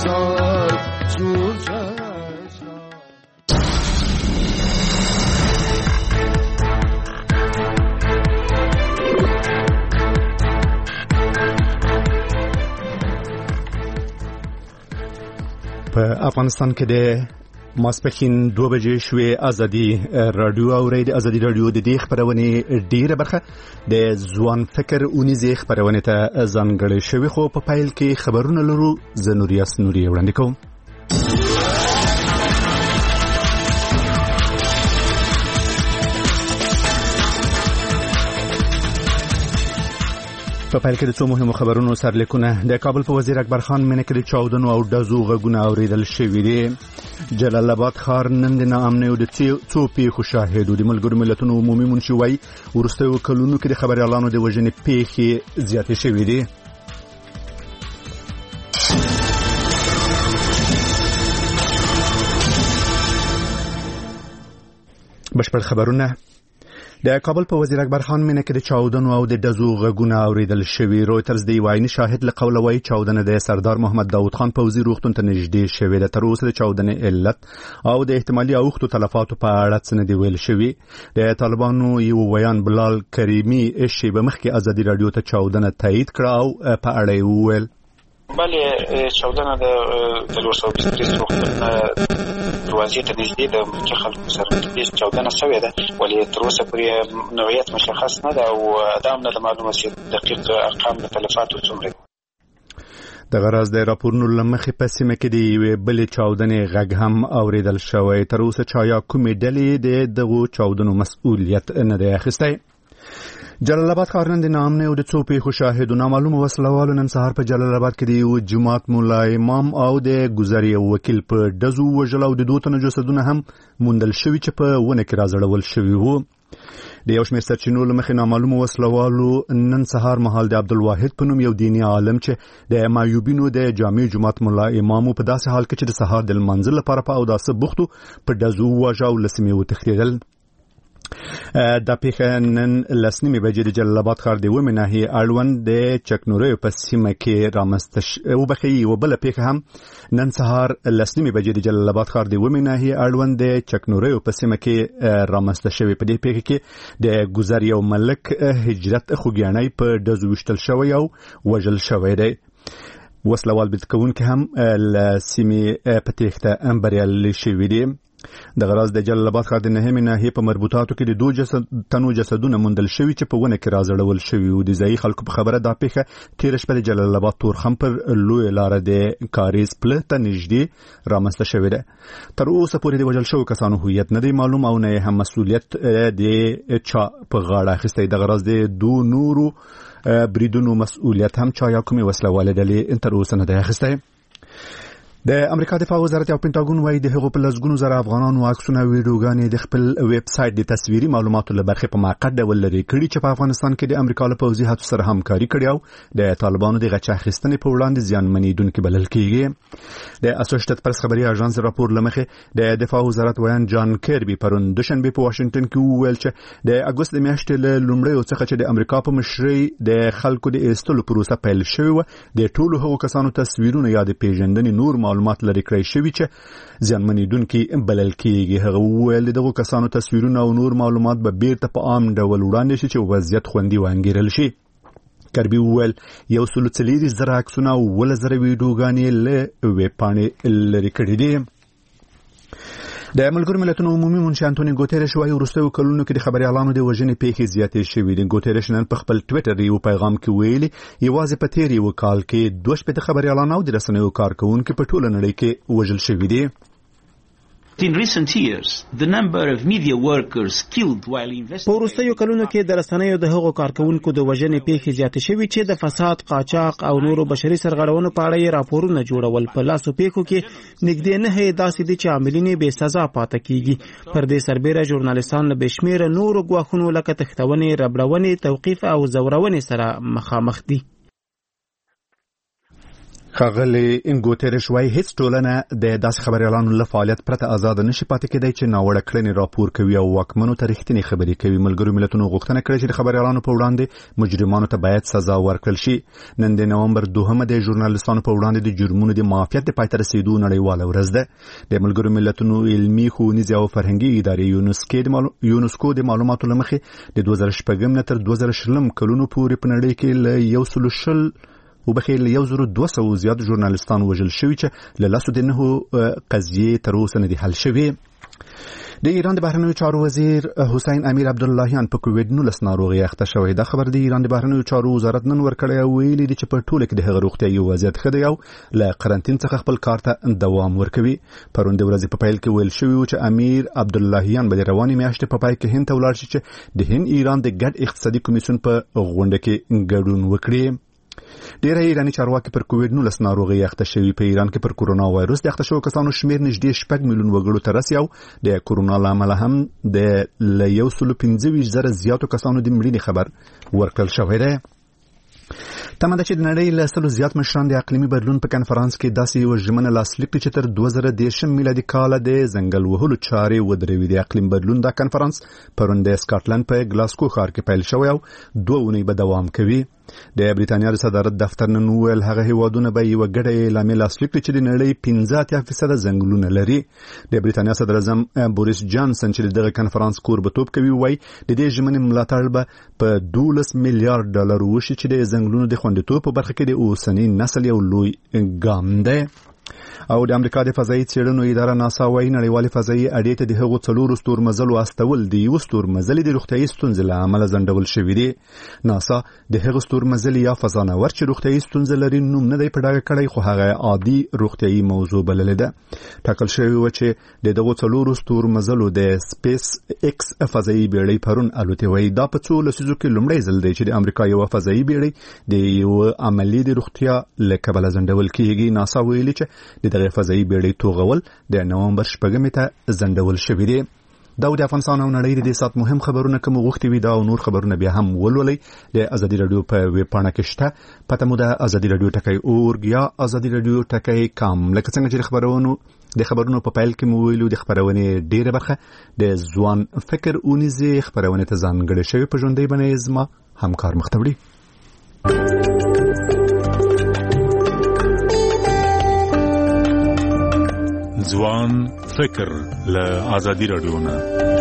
سال زود په افغانستان کې د ماسپښین 2 بجې شوې ازادي رادیو اوري د ازادي رادیو د دې خبرونه ډیره برخه د ځوان فکر اونیزه خبرونه ته ځانګړې شوې خو په پایل کې خبرونه لرو زنوریاس نوري وړاندې کوم. په پایل کې د څو مهمو خبرونو سرلیکونه. د کابل په وزیر اکبر خان منه کې د چاودنو او ډزو غږونه اوریدل شوي دي. جلال آباد ښار نن د ناامنۍ او د څو پیښو شاهد و. د ملګرو ملتونو عمومي منشي وایي وروستیو کلونو کې د خبریالانو د وژنې پیښې زیاتې شوې دي. بشپړ خبرونه. د کابل په وزیر اکبر خان منه کې د چاودنو او د ډزو غږونه اوریدل شوي. رویترز د وایي شاهد له قوله وایي چاودنه د سردار محمد داود خان پوځي روغتون ته نږدې شوې ده. تر اوسه د چاودنې علت او د احتمالي اوښتو تلفاتو په اړه څه نه دی ویل شوي. د طالبانو یو ویان بلال کریمي شیبه مخکې ازادي رادیو ته چاودنه تایید کړه او په اړه یې وویل بله چاودنه د 223 روغتون دروازې ته نږدې د ملکي خلکو سره د چاودنه شوې ده، ولې تر اوسه پورې نوعیت مشخص نه ده او دا هم نه ده معلومه چې دقیق ارقام د تلفاتو څومره. د غرض د راپورونو لمخې په سیمه کې د یوې بلې چاودنې غږ هم اوریدل شوی. تر اوسه چا یا کومې ډلې د دغو چاودنو مسؤلیت نه دی اخیستی. جلال آباد ښار نن د ناامنۍ او د څو پیښو شاهد و. نامعلومو وسلوالو نن سهار په جلال آباد کې د یو جماعت مولا امام او د ګذر یو وکیل په ډزو وژل او د 2 تنو جسدونه هم موندل شوي چې په ونه کې راځړول شوي وو. د یو شمېر سرچینو له مخې نامعلومو وسلوالو نن سهار مهال د عبدالواحد په نوم یو دیني عالم چې د مایوبینو د جامع جماعت مولا امام په داسې حال کې چې د سهار د لمانځه لپاره په اوداسه بوختو په ډزو وواژه او له سیمې وتښتېدل. دا پیښه نن 10:30 بجې د جلال آباد ښار د ومې ناحیې اړوند د چکنوریو په سیمه کې رامنځته وبښي. یوه بله پیښه هم نن سهار 10:30 بجې د جلال آباد ښار د ومې ناحیې اړوند د چکنوریو په سیمه کې رامنځته شوې. په دې پیښه کې د ګذر یو ملک هجرت خوږیاڼی په ډزو ویشتل شوی او وژل شوی دی. وسلوال برید کوونکي هم له سیمې په تېښته بریالي شوي دي. د غرض د جلال آباد ښار د نهمې ناحیې په مربوطاتو کې د 2 تنو جسدونه موندل شوي چې په ونه کې راځړول شوي وو. د ځایي خلکو په خبره دا پیښه تېره شپه د جلال آباد تورخم پر لویه لاره د کاریز پله ته نږدې رامنځته شوې ده. تر اوسه پورې د وژل شوو کسانو هویت نه دی معلوم او نه هم مسؤلیت د چا په غاړه اخیستی. د غرض د 2 نورو بریدونو مسؤلیت هم چا یا کومې وسلوالې ډلې تر اوسه نه دی اخیستی. د امریکا دفاع وزارت او پینټاګون وايي د هغو په لسګونو زره افغانانو عکسونه او ویډیوګانې د خپل ویب سټ د تصویري معلوماتو له برخې په موقت ډول لرې کړي چې په افغانستان کې د امریکا له پوځي هڅو سره همکاري کړې او د طالبانو د غچ اخیستنې په وړاندې زیانمنېدونکي بلل کېږي. د اسوسییټډ پریس خبري اژانس راپور له مخې د دفاع وزارت ویان جان کیربي پرون دوشنبه په واشنگټن کې وویل چې د اګوست د میاشتې له لومړیو څخه چې د امریکا په مشرۍ د خلکو د ایستلو پروسه پیل شوې وه د ټولو هغو کسانو تصویرونه یا د پیژندنې نور معلومات لرې کړی شوي چې زیانمنېدونکي بلل کېږي. هغه وویل دغو کسانو تصویرونه او نور معلومات به بیرته په عام ډول وړاندې شي چې وضعیت خوندي وانګیرل شي. کربي وویل 140,000 عکسونه او 10,000 ویډیوګانې له ویب پاڼې لرې کړي دي. د ملګرو ملتونو عمومي منشي انټونی ګوتيرش وايي وروستیو کلونو کې د خبريالانو د وژنې پیښې زیاتې شوې دي. ګوتيرش نن په خپل ټوئیټر یو پیغام کې ویلي یوازې په تیر یو کال کې 2 خبريالان او د رسنیو کارکونکو په ټوله نړۍ کې وژل شوي دي. In recent years, the number of media workers killed while investigating. په وروستیو کلونو کې د رسنیو د هغو کارکونکو د وژنې پیښې زیاتې شوې چې د فساد، قاچاق او نورو بشري سرغړونو په اړه راپورونه جوړول. په لاسو پیښو کې نږدې 9 داسې دي چې عاملین یې بې سزا پاتې کیږي. پر دې سربېره ژورنالیستان له بشمیره نورو ګواښونو لکه تښتونې، ربړونې، توقیف او زورونې سره مخامخ دي. خاغلی انګوتریش وای هیڅ ټولنه د داس خبريالانو له فعالیت پرته آزاد نشي پاتې کېدای چې ناوړه کړنې راپور کوي او واکمنو ته رښتینې خبرې کوي. ملګرو ملتونو غوښتنه کړې چې د خبريالانو په وړاندې مجرمانو ته باید سزا ورکړل شي. نن د نومبر 2 د ژورنالیستانو په وړاندې د جرمونو د معافیت د پای ته رسیدو نړیواله ورځ ده. د ملګرو ملتونو علمي ښوونیزې او فرهنګي ادارې یونسکو د معلوماتو لمخې د 2006 نه تر 2020 کلونو پورې په نړۍ کې له 100 وبخیل 1200 زیات ژورنالیستان وژل شوي چې له لاسو د نه قضیې تر اوسه نه دي حل شوي. د ایران د بهرنیو چارو وزیر حسین امیر عبداللهیان په کووډ-19 ناروغي اخته شوی. دا خبر د ایران د بهرنیو چارو وزارت نن ورکړی او ویلي دی چې په ټوله کې د هغه روغتیايي وضعیت ښه دی او له قرنټین څخه خپل کار ته دوام ورکوي. پرون د ورځې په پیل کې ویل شوی چې امیر عبداللهیان به د روانې میاشتې په پای کې هند ته ولاړ شي چې د هند ایران د ګډ اقتصادي کمیسیون په غونډه کې ګډون وکړي. ډیری ایرانی چارواکي پر کووډ-19 ناروغي اخته شوي. په ایران کې پر کورونا وایروس د اخته شوو کسانو شمیر نږدې 6 میلیون وګړو ته رسي او د کورونا لامل هم د 125,000 زیاتو کسانو د مړینې خبر ورکړل شوی دی. تمه ده چې د نړۍ له 100 زیات مشران د اقلیمي بدلون په کنفرانس کې داسې یو ژمنه لاسلیک کړي چې تر 2030 میلادي کال د ځنګل وهلو چارې ودروي. د اقلیم بدلون دا کنفرانس پرون د سکاټلند په ګلاسکو ښار کې پیل شوی او 2 اونۍ به دوام کوي. د بریتانیا د صدارت دفتر نن ویل هغه هیوادونه به یو ګډه اعلامیه لاسلیک کړي چې د نړۍ 15% ځنګلونه لري. د بریتانیا صدر اعظم بوریس جانسن چې دغه کنفرانس کوربتوب کوي وایي د دې ژمنې ملاتړ به په $12 میلیارډ وشي چې د ځنګلونو د خوندیتوب په برخه کې د اوسنی نسل یو لوی ګام دی. او د امریکا د فضایي څېړنو اداره ناسا وايي نړیوال فضایي اډې ته د هغو 4 ستورمزلو استول د یو ستورمزلې د روغتیايي ستونزې له امله ځنډول شوي دي. ناسا د هغو ستورمزلې یا فضانور چې روغتیايي ستونزې لري نوم نه دی په ډاګه کړی خو هغه عادي روغتیايي موضوع بللې ده. ټاکل شوی و چې د دغو 4 ستورمزلو د سپیس ایکس فضایي بیړۍ پرون الوتې وای. دا په 2 لسیزو کې لومړی ځل دی چې د امریکا یو فضایي بیړۍ د یو عملی د روغتیا له کبله ځنډول کیږي. ناسا ویلي چې دغه فضایي بیړۍ توغول د نومبر 8 ته ځنډول شوی دی. دا د افغانستان او نړۍ د سات مهم خبرونه کوم وخت وی دا او نور خبرونه بیا هم ولولئ د ازادي رادیو په ویب پاڼه کې شته. پته مو د ازادي رادیو ټکی اورګ یا ازادي رادیو ټکی کام. لکه څنګه چې خبرونو په پیل کې مو ویلو د خبرونه ډیره برخه د ځوان فکر اونیزه خبرونه ته ځانګړې شوی په ژوندۍ باندې زما همکار مختوړي. ځوان فکر له ازادي رادیو نه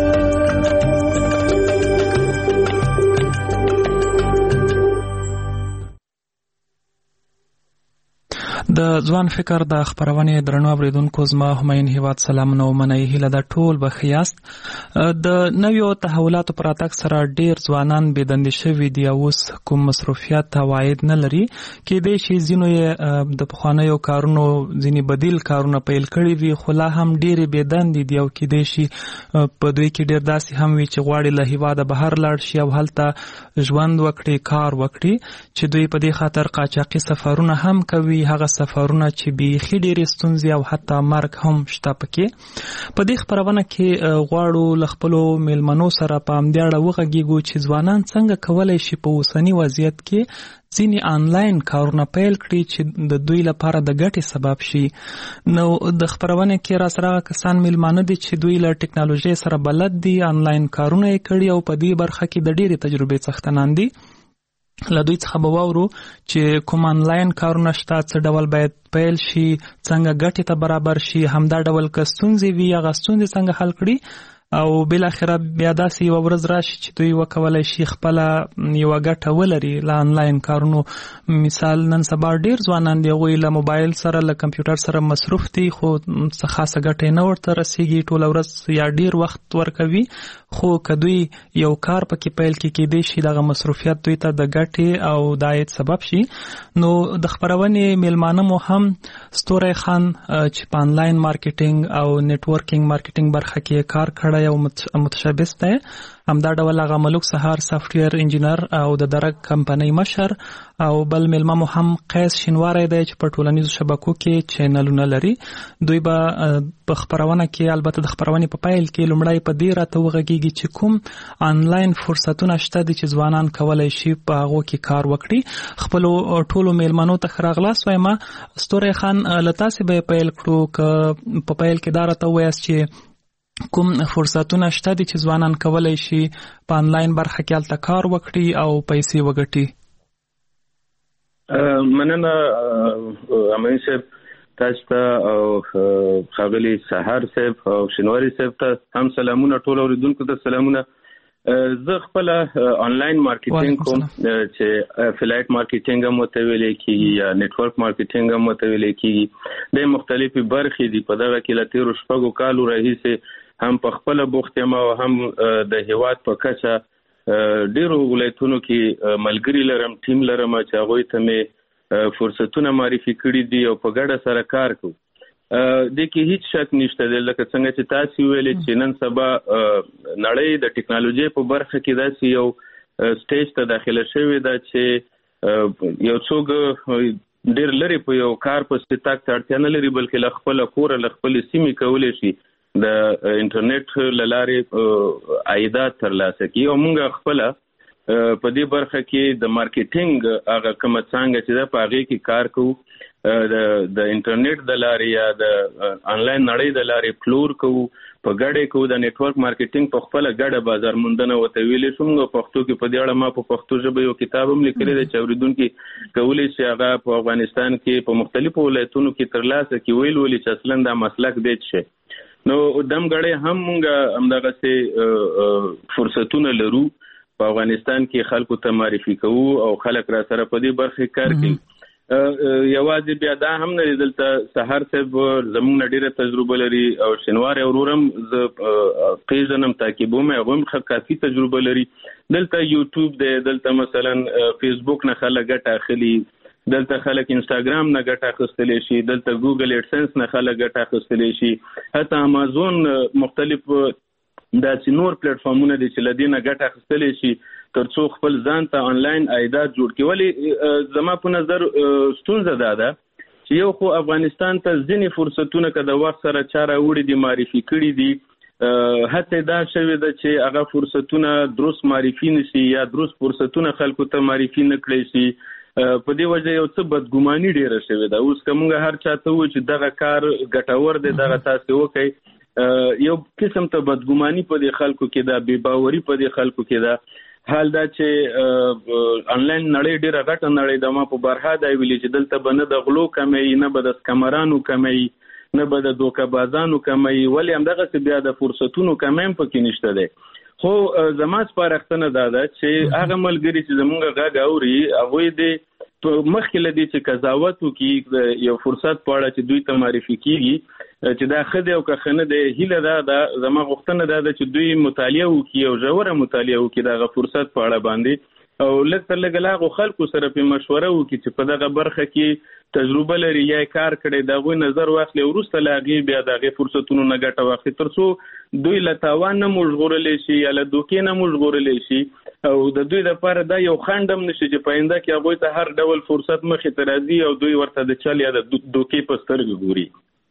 د ځوان فکر د خبرونه درنو اوریدونکو زما هماین هیواد سلام نو منای هله د ټول بخیاست. د نویو تحولاتو پر اتاک سره ډیر ځوانان بيدند شوي دي او کوم مصروفیت واید نه لري کې د شي زینو د پخوانیو کارونو ځینی بدیل کارونه پیل کړی وي خو لا هم ډیر بيدند دي او کې د شي په دوی کې ډیر داسې هم وي چې غواړي له هیواده بهر لاړ شي او هلته ژوند وکړي کار وکړي چې دوی په دې خاطر قاچاقي سفرونه هم کوي. هغه سفرونه چې بيخي ډېرې ستونزې او حتی مرګ هم شته پکې. په دې خبرونه کې غواړو له خپلو میلمنو سره په همدې اړه وغږیږو چې ځوانان څنګه کولی شي په اوسني وضعیت کې ځینې آنلاین کارونه پیل کړي چې د دوی لپاره د ګټې سبب شي. نو د خبرونه کې را سره کسان میلمانه دي چې دوی له ټکنالوژي سره بلد دي، آنلاین کارونه یې کړي او په دې برخه کې د ډېرې تجربې څښتنان دي. له دوی څخه به واورو چې کوم آنلاین کارونه شته، څه ډول باید پیل شي، څنګه ګټې ته برابر شي، همدا ډول که ستونزې وي هغه ستونزې څنګه حل کړي او بل اخره بیا داسې یو ورځ راشي چې دوی وکولای شي خپل یو ګټه ولري له آنلاین کارونو. مثال نن سبا ډیر ځوانان دی غوي له موبایل سره له کمپیوټر سره مصروف دي خو څه خاصه ګټه نه ورته رسیږي، ټول ورځ یا ډیر وخت ورکوي. خو کدوې یو کار پکې پیل کې دی شي دغه مصروفیت دوی ته د ګټې او د عاید سبب شي. نو د خبرونه میلمانه مو هم ستوري خان چې په آنلاین مارکیټینګ او نتورکینګ مارکیټینګ برخه کې کار کړی یو متشبث دی. همدا ډول هغه ملک سهار سافټویر انجینر او د درک کمپنۍ مشر او بل ملما مو هم قیس شینواری دی چې په ټولنیزو شبکو کې چینلونه لري. دوی به په خبرونه کې البته د خبرونې په پیل کې لومړی په دې راته وغږیږي چې کوم آنلاین فرصتونه شته دي چې ځوانان کولای شي په هغو کې کار وکړي. خپلو ټولو میلمنو ته ښه راغلاست وایم. ستوری خان له تاسې به یې پیل کړو که په پیل کې دا راته ووایاست چې کوم فرصتونه شته دي چې ځوانان کولای شي په آنلاین برخه کې هلته کار وکړي او پیسې وګټي؟ مننه امین صاحب تاسو ته او ښاغلي سهار صاحب او شینواری صاحب ته هم سلامونه. ټول اوریدونکو ته سلامونه. زه خپل آنلاین مارکیټینګ کوم چې افیلیټ مارکیټینګ هم ورته ویل کېږي یا نیټورک مارکیټینګ هم ورته ویل کېږي. د مختلفې برخې دي. په دغه کې له تېرو 6 کالو راهیسې هم په خپله بوخت یم او هم د هېواد په کچه ډېرو ولایتونو کې ملګري لرم، ټیم لرم چې هغوی ته مې فرصتونه معرفي کړي دي او په ګډه سره کار کوو. د کې هیڅ شک نشته دی لکه څنګه چې تاسو ویلې چې نن سبا نړۍ د ټیکنالوژي په برخه کې داسې یو سټیج ته داخله شوې ده چې یو څوک ډېر لري په یو کار پسې تګ ته اړتیا نه لري بلکې له خپله کوره له خپلې سیمې کولی شي د انټرنیټ له لارې عایدات ترلاسه کړي. او موږ خپله په دې برخه کې د مارکیټینګ هغه کومه څانګه چې ده په هغې کې کار کوو. د انټرنیټ د لارې یا د آنلاین نړۍ د لارې پلور کوو، په ګډه کوو. د نیټورک مارکیټینګ په خپله ګډه بازار موندنه ورته ویلی شو. موږ پښتو کې په دې اړه ما په پښتو ژبه یو کتاب هم لیکلی دی چې اورېدونکي کولی شي هغه په افغانستان کې په مختلفو ولایتونو کې ترلاسه کړي. ویلي چې اصلا دا مسلک دی چې نو دم ګړی هم موږ همدغسې فرصتونه لرو په افغانستان کې خلکو ته معرفي کوو او خلک را سره په دې برخه کار کوي. یوازې بیا دا هم نه دی دلته سهار صاحب زموږ نه ډېره تجربه لري او شینواری ورورم زه پیژنم تعقیبوم هغه هم کافي تجربه لري. دلته یوټیوب دی، دلته مثلا فیسبوک نه خلک ګټه اخلي، دلته خلک انسټاګرام نه ګټه اخیستلی شي، دلته ګوګل ایډسنس نه خلک ګټه اخیستلی شي، حتی امازون مختلف داسې نور پلیټفارمونه دي چې له دې نه ګټه اخیستلی شي تر څو خپل ځان ته آنلاین عایدات جوړ کړي. ولې زما په نظر ستونزه دا ده چې یو خو افغانستان ته ځینې فرصتونه که د وخت سره چا راوړي دي معرفي کړي دي، حتی دا شوې ده چې هغه فرصتونه درست معرفي نشي یا درست فرصتونه خلکو ته معرفي نه کړی شي. په دې وجه یو څه بدګماني ډېره شوې ده. اوس که موږ هر چا ته ووایو چې دغه کار ګټور دی دغه تاسې وکړئ، یو قسم ته بدګماني په دې خلکو کې ده، بې باوري په دې خلکو کې ده. حال دا چې آنلاین نړۍ ډېره غټه نړۍ ده. ما په بارها دا ویلي چې دلته به نه د غلو کمی، نه به د سکمرانو کمی، نه به د دوکهبازانو کمی، ولې همدغسې بیا د فرصتونو کمی هم پکې نشته دی. خو زما سپارښتنه دا ده چې هغه ملګري چې زموږ غږ اوري هغوی دې مخکې له دې چې قضاوت وکړي یو فرصت په اړه چې دوی ته معرفي کېږي چې دا ښه دی او که ښه نه دی، هیله دا ده، زما غوښتنه دا ده چې دوی مطالعه وکړي او ژوره مطالعه وکړي د هغه فرصت په اړه باندې او لږ تر لږه له هغو خلکو سره پرې مشوره وکړي چې په دغه برخه کې تجربه لري یا یې کار کړی، د هغوی نظر واخلي او وروسته له هغې بیا د هغې فرصتونو نه ګټه واخلي تر څو دوی له تاوان نه مو ژغورلی شي یا له دوکې نه مو ژغورلی شي او د دوی لپاره دا یو خنډ هم نشي چې په آینده کې هغوی ته هر ډول فرصت مخې ته راځي او دوی ورته د چل یا د دوکې په سترګې ګوري.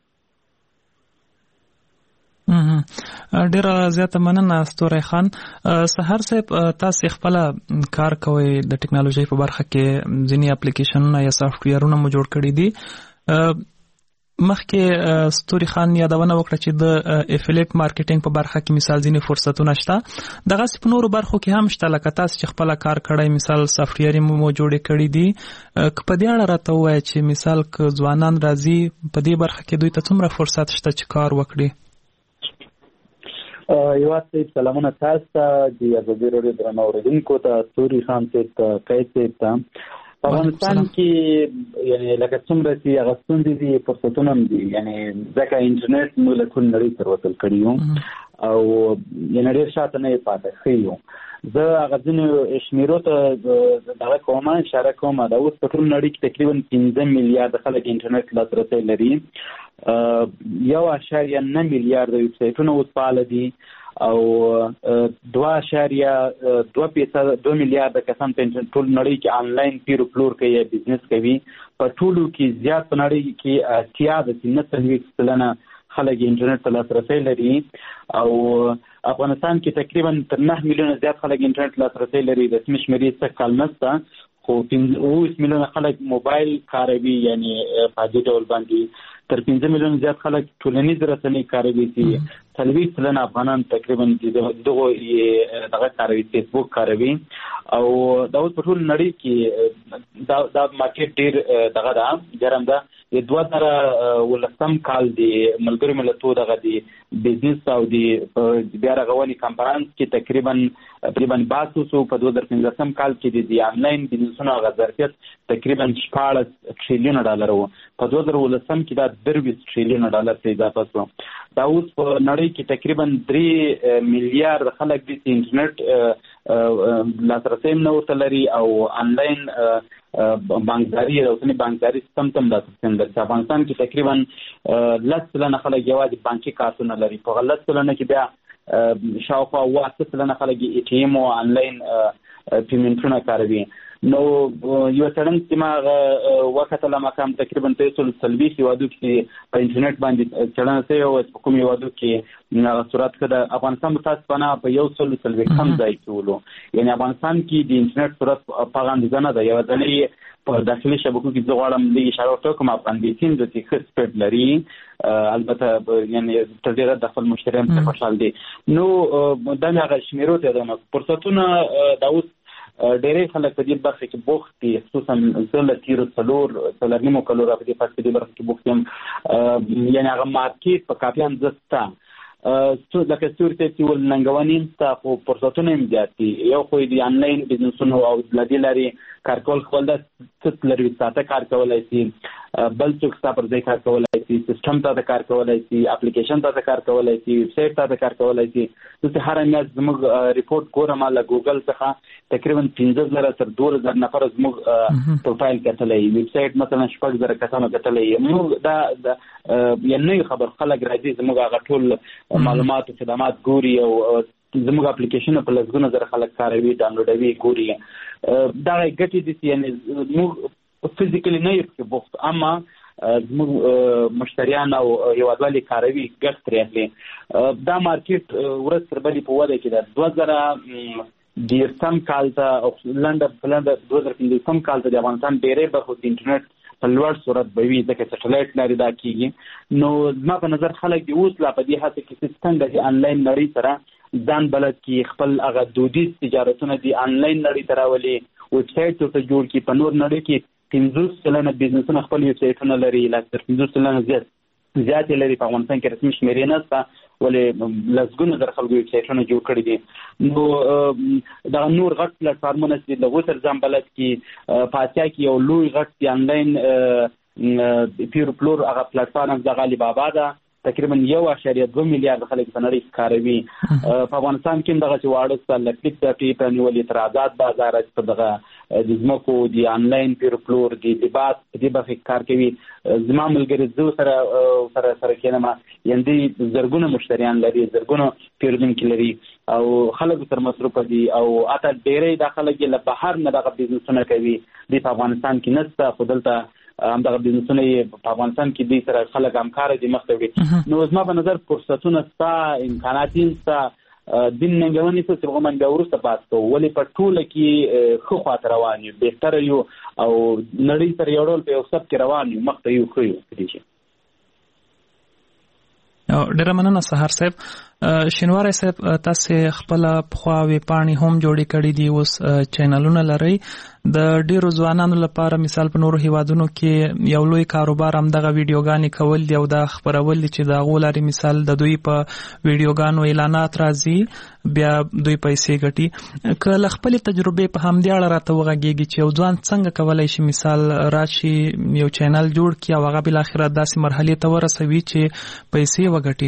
ډیره زیاته مننه ستوری خان. سهار صاحب تاسو خپل کار کوئ د ټیکنالوژي په برخه کې، ځینې اپلیکیشنونه یا سافټویرونه مو جوړ کړي دي. مخکې ستوري خان یادونه وکړه چې د افیلیټ مارکیټینګ په برخه کې مثال ځینې فرصتونه شته، دغسې په نورو برخو کې هم شته لکه تاسو چې خپله کار کړی مثال سافټویر مو جوړې کړي دي. که په دې اړه راته ووایه چې مثال که ځوانان راځي په دې برخه کې دوی ته څومره فرصت شته چې کار وکړي؟ یواد صاحب سلامونه تاسو ته، د ازادي راډیو درنو اوریدونکو ته، ستوري خان صاحب ته، قیس صاحب ته. په افغانستان کې یعنې لکه څومره چې هغه ستونزې دي فرصتونه هم دي، یعنې ځکه انټرنیټ موږ له ټول نړۍ سره وصل کړي یو او یعنې ډېر شاته نه یې پاتې ښه یو. زه هغه ځینو شمېرو ته دغه کوم اشاره کوم. دا اوس په ټول نړۍ کې تقریبا 15 میلیارده خلک انټرنیټ لاسرسی لري، 1.9 میلیارده ویب سایټونه اوس فعال دي او 2.2 میلیارډ کسان په ټول نړۍ کې آنلاین پیر پلور کوي بزنس کوي په ټولو کې زیات په نړۍ کې 93% خلک انټرنیټ ته لاسرسي لري او افغانستان کې تقریبا تر 9 میلیونه زیات خلک انټرنیټ لاسرسي لري رسمي شمیرې څه کال نشته خو 9 میلیونه خلک موبایل کاروي یعنی په دې ډول باندې تر 15 میلیونه زیات خلک ټولنیز رسنۍ کاروي چې 40% افغانان تقریبا دغه کاروي فیسبوک کاروي او دا اوس په ټول نړۍ کې دا مارکیټ ډیر دغه دا ګرم ده د 2013 کال دی ملګری ملتونو دغه دی بزنس او دی بیا رغونی کانفرنس کې تقریبا 500 په 2015 کال کې دی آنلاین بزنسونو غذرفیت تقریبا 14 ټریلیون ډالر وو په 2013 کې دا 20 ټریلیون ډالر ته اضافه شو دا اوس په نړۍ کې تقریبا 3 میلیارډ خلک د انټرنیټ لاسرسي نورته لري او آنلاین بانکداري او اوسنی بانکداري سیستم تم لاسرسي لري افغانستان کې تقریبا 10% خلک یوازې بانکي کارتونه لري په 10% کې بیا شاوخوا 8% خلک ای ټی ایم او آنلاین پیمنټونه کاروي نو یو څنګه چې ما وخت له مقام تقریبا 340 یوادو کې په انټرنیټ باندې چلن سي او په کوم یوادو کې صورت کده افغانستان متاسفانه په یو څل کم ځای کې ولو یعنی افغانستان کې د انټرنیټ صورت په غندنه ده یو ځلې په داخلي شبکو کې زغړم د اشاره وکم افغانستان د تخصص سپیډ لري البته یعنی تر ډیره د خپل مشتریان څخه خوشحال دي نو دا هغه شمیرو ته د فرصتونه دا اوس ډېرې خلک په دې برخه کې بوخت دي خصوصا زله تیرو څلورنیمو کلو را په دې برخه کې بوخت یم یعنی هغه مارکیټ په کافي اندازه لکه ستوري چې ول ننګونیم تاسو فرصتونه هم زیات دي یو خو دی آنلاین بزنسونو او لدی لري کارکول خپل د ست لري ساته کار کولای شي بل څوک تاسو پر ځای کار کولای شي سیستم ته کار کولای شي اپلیکیشن ته کار کولای شي ویب سټ ته کار کولای شي چې هر میاشت زموږ ریپورت ګورم له ګوګل څخه تقریبا 15000 تر 2000 نفر زموږ پروفایل کتلې ویب سټ مثلا 6000 کسانو کتلې موږ دا یعنی خبر خلک راځي زموږ هغه ټول معلومات او خدمات ګوري او زموږ اپلیکیشن په لږونه زره خلک کاروي ډاونلوډوي ګوري دا ګټې دي یعنی موږ فزیکلی نه یو بوخت اما زموږ مشتریان او هیوادوالي کاروي ګټ ترې اخلي دا مارکیټ ورځ تر بلې په وده کې ده 2010 کال ته او لنډ 2015 کال ته د افغانستان ډېرې برخو د انټرنیټ په لوړ صورت به وي ځکه سټلایټ لري دا کیږي نو زما په نظر خلک دی اوس لا په دې هڅه کې څنګه د آنلاین نړۍ سره ځان بلد کې خپل هغه دودیز تجارتونه دی آنلاین نړۍ ته راولي ویب سټ ته جوړ کی په نور نړۍ کې 50% بزنسونه خپل ویب سټونه لري لکه 50% زیات لري په افغانستان کې رسمي شمیرې نشته ولې لږونه در خلکو ویب سټونه جوړ کړي دي نو دا نور غټ پلیټفارمونه چې د غوسر ځم بلد کې پاتیا کې یو لوی غټ آنلاین پیر پلور هغه پلیټفارم د غالي بابا ده تقریبا 1.2 میلیارډ خلک په نړۍ کې کاروي په افغانستان کې دغه چې واړه سلکټ د ټیپ نیولې تر آزاد بازار په دغه د زمکو د آنلاین پیر پلور د لباس د برخه کار کوي زما ملګری زو سره کېنما یندې زرګونه مشتریان لري زرګونه پیرودونکو لري او خلک تر مصرف دي او اته ډېرې د خلک له بهر نه دغه بزنسونه کوي د افغانستان کې نسته خپلته همدغه بزنسونه په افغانستان کې دي سره خلک همکار دي مختوي نو زما په نظر فرصتونه ستا امکانات ستا دین ننګونی څه چې موږ بیا ورسته پاتو ولې په ټوله کې خو خاطر روان یو بهتر یو او نړۍ سره یو ډول په وسب کې روان یو مخته یو خو یو دي ډېر مننه سحر صاحب شینواری صاحب تاسو خپل خوا وی پانی هم جوړی کړی دی اوس چینلونه لري د ډیرو ځوانانو لپاره مثال په نورو هیوادونو کې یو لوی کاروبار هم دغه ویډیوګانې کول دی او د خبرول چې د غولاري مثال د دوی په ویډیوګانو اعلانات راځي بیا دوی پیسې ګټي کله خپل تجربه په هم دی اړه راته وغږیږي چې یو ځوان څنګه کولای شي مثال راشي یو چینل جوړ کړي او هغه بل اخرت داسې مرحله ته ورسوي چې پیسې وګټي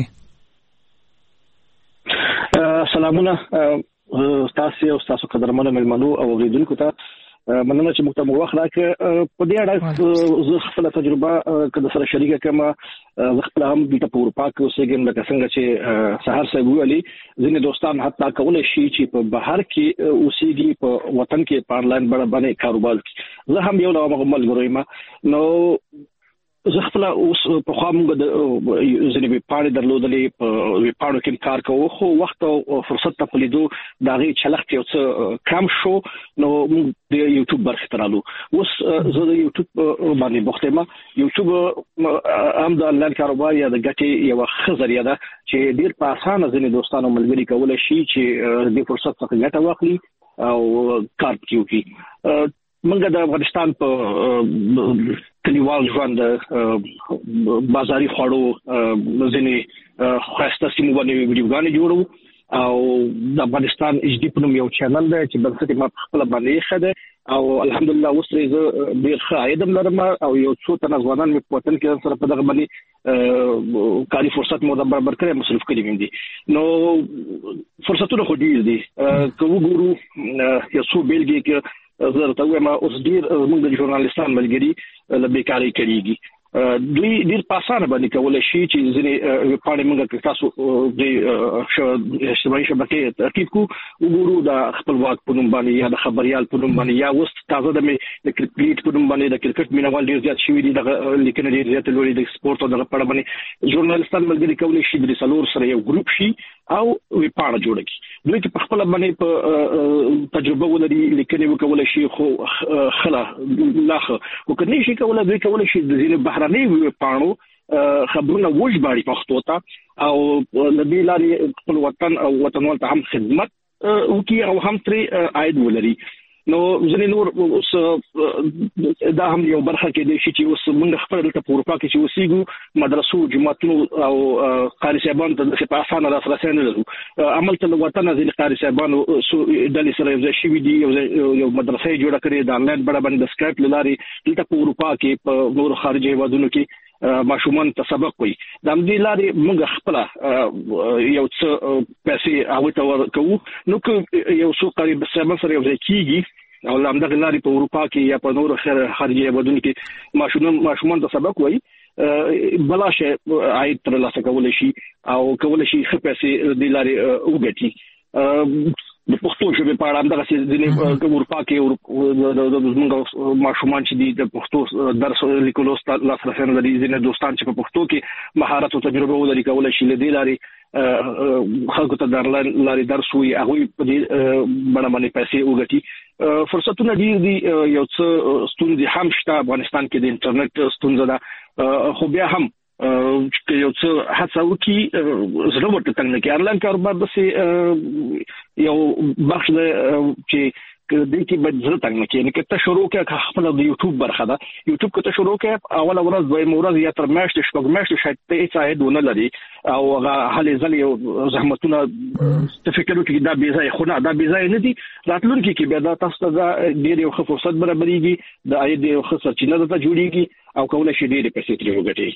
سلامونه تاسو او تاسو قدرمنو ملمنو او اوریدونکو ته مننه چې موږ ته وخت راکړ. په دې اړه زه خپل تجربه کله سره شریکه کوم. زه خپل هم د اروپا کې اوسېږم، لکه څنګه چې سحر صاحب ویلي، ځینې دوستان حتی کولای شي چې په بهر کې اوسېږي، په وطن کې په آنلاین باندې کاروبار کوي. زه هم یو ډول ملګری یم. نو زه خپل اوس په خوا موږ د ځینې ویبپاڼې درلودلې، په ویبپاڼو کې کار کوو، خو وخت او فرصت ته په لیدو د هغې چلښت یو څه کم شو. نو موږ د یوټیوب برخې ته رالو. اوس زه د یوټیوب باندې بوخت یم. یوټیوب هم د آنلاین کاروبار یا د ګټې یوه ښه ذریعه ده چې ډېر په اسانه ځینې دوستانو ملګري کولی شي چې د فرصت څخه ګټه واخلي او کار پکې وکړي. موږ د افغانستان په کلیوال ژوند بازاري خوړو ځینې ښایسته سیمو باندې ویډیوګانې جوړو او د افغانستان ایچ ډي په نوم یو چینل دی چې بنسټ یې ما په خپله باندې ایښی دی او الحمدلله اوس ترې زه ډېر ښه عاید هم لرم او یو څو تنه ځوانان مې په وطن کې سره په دغه باندې کاري فرصت مو برابر کړی، مصروف کړي مې دي. نو فرصتونه خو ډېر دي. که وګورو یو څو بیلګې کې زه درته وایم، اوس ډېر زموږ د ژورنالستان ملګري له بیکارۍ کړېږي. دوی ډېر په اسانه باندې کولی شي چې ځینې ویبپاڼې موږ که تاسو د اجتماعي شبکې تعقیب کړو، وګورو د خپلواک په نوم باندې یا د خبریال په نوم باندې یا اوس تازه د کرکټ په نوم باندې د کرکټ مینوال ډېر زیات شوي دي، دغه لیکنې ډېر زیاتې لوړې د سپورټ او دغه په اړه باندې ژورنالستان ملګري کولی شي درې څلور سره یو ګروپ شي او ویبپاڼه جوړه کړي. دوی چې په خپله باندې په تجربه ولري، لیکنې وکولی شي، خو ښه لا ښه، خو که نه شي کولی، دوی کولی شي د ځینې بهرنۍ ویبپاڼو خبرونه وژباړي پښتو ته او له دې لارې خپل وطن او وطنوال ته هم خدمت وکړي او هم ترې عاید ولري. نو ځینې نور اوس دا هم یو برخه کې دی چې اوس موږ خپل دلته په اروپا کې چې اوسېږو، مدرسو، جوماتونو او قاري صاحبانو ته داسې په اسانه لاسرسی نه لرو. هملته له وطنه ځینې قاري صاحبانو ډلې سره یو ځای شوي دي، یو مدرسه یې جوړه کړې د آنلاین بڼه باندې د سکایپ له لارې دلته په اروپا کې په نورو خارجي هېوادونو کې ماشومان ته سبق وایي. د همدې لارې موږ خپله یو څه پیسې هغوی ته ورکوو. نو که یو څو قاري صاحبان سره یو ځای کېږي او له همدغې لارې په اروپا کې یا په نورو خارجي هېوادونو کې ماشومان ته سبق وایي، بلا شی عاید ترلاسه کولی شي او کولی شي ښه پیسې دې لارې وګټي. د پښتو ژبې په اړه همدغسې ځینې اروپا کې زموږ ماشومان چې دي د پښتو درس لیکلو لاسرسی نه لري، ځینې دوستان چې په پښتو کې مهارت او تجربه ولري کولی شي له دې لارې خلکو ته د آنلاین لارې درس ووایي، هغوی په دې بڼه باندې پیسې وګټي. فرصتونه ډېر دي. یو څه ستونزې هم شته، افغانستان کې د انټرنیټ ستونزه ده، خو بیا هم چې یو څه هڅه وکړي زړه ورته تنګ نه کړي. آنلاین کاروبار داسې یو بخش دی چې دې کې باید زړه تنګ نه کړي. یعنې که ته شروع کړې، خپله د یوټیوب برخه ده، یوټیوب که ته شروع کړې اوله ورځ، دویمه ورځ یا تر میاشتې شپږ میاشتې شاید ته هېڅ عاید ونه لري او هغه هلې ځلې او زحمتونه ته فکر وکړي دا بې ځایه، خو نه، دا بې ځایه نه دي. راتلونکي کې بیا دا تاسو ته دا ډېر یو ښه فرصت برابرېږي، د عاید یو ښه سرچینه درته جوړېږي او کولی شي ډېرې پیسې ترې وګټي.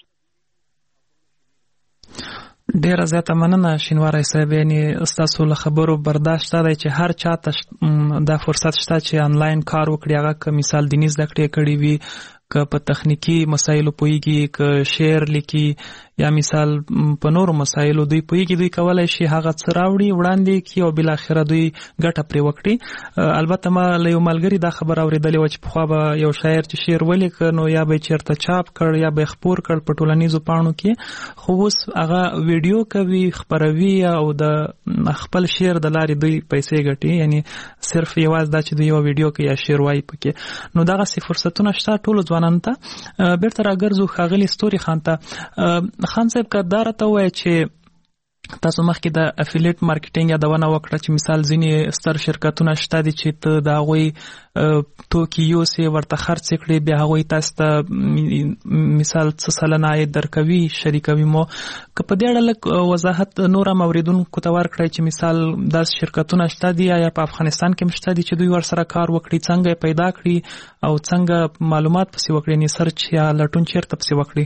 ډیره زیاته مننه شینواری صاحب. یعنې ستاسو له خبرو برداشت دی چې هر چا ته دا فرصت شته چې آنلاین کار وکړي، هغه که مثال دیني زده کړې کړې وي، که په تخنیکی مسایلو پوهیږي، که شعر لیکي یا مثال په نورو مسایلو دوی پوهیږي، دوی کولی شي هغه څه راوړي وړاندې کړي او بالاخره دوی ګټه پرې وکړي. البته ما له یو ملګري دا خبره اورېدلې وه چې پخوا به یو شاعر چې شعر ولیکه نو یا به یې چېرته چاپ کړ یا به یې خپور کړ په ټولنیزو پاڼو کې، خو اوس هغه ویډیو کوي، خپروي او د خپل شعر د لارې دوی پیسې ګټي. یعنې صرف یوازې دا چې دوی یو ویډیو کوي یا شعر وایي پکې. نو دغسې فرصتونه شته ټولو ځوانانو ته. بیرته راګرځو ښاغلي ستوري خان ته. خان صاحب که دا راته ووایه چې تاسو مخکې د افیلیټ مارکیټینګ یادونه وکړه چې مثال ځینې ستر شرکتونه شته دي چې ته د هغوی توکي یوسې ورته خرڅ کړې، بیا هغوی تاسو ته مثال څه سلنه عاید درکوي، شریکوي مو. که په دې اړه لږ وضاحت نور هم اورېدونکو ته ورکړئ چې مثال داسې شرکتونه شته دي یا په افغانستان کې هم شته دي چې دوی ورسره کار وکړي، څنګه یې پیدا کړي او څنګه معلومات پسې وکړي، یعنې سرچ یا لټون چېرته پسې وکړي؟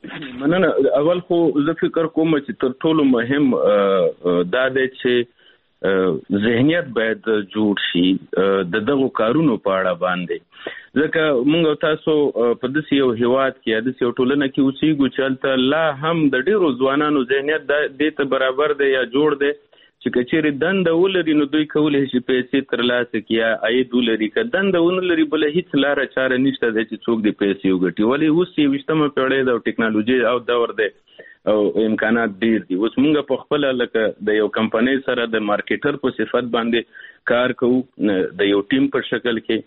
مننه. اول خو زه فکر کوم چې تر ټولو مهم دا دی چې ذهنیت باید جوړ شي د دغه کارونو په اړه باندې. ځکه موږ تاسو په داسې یو هیواد کې د یو ټولنه کې اوسېږو چې هلته لا هم د ډیرو ځوانانو ذهنیت دې ته برابر دی یا جوړ دی چې کچېرې دنده ولري نو دوی کولی شي پیسې ترلاسه کړي یا عاید ولري، که دنده ونه لري بله هیڅ لاره چاره نشته دی چې څوک دې پیسې وګټي. ولې اوس 21مه پیړۍ ده او ټکنالوژي او دور دی او امکانات ډیر دي. اوس موږ په خپل لکه د یو کمپنۍ سره د مارکیټر په صفت باندې کار کوو د یو ټیم په شکل کې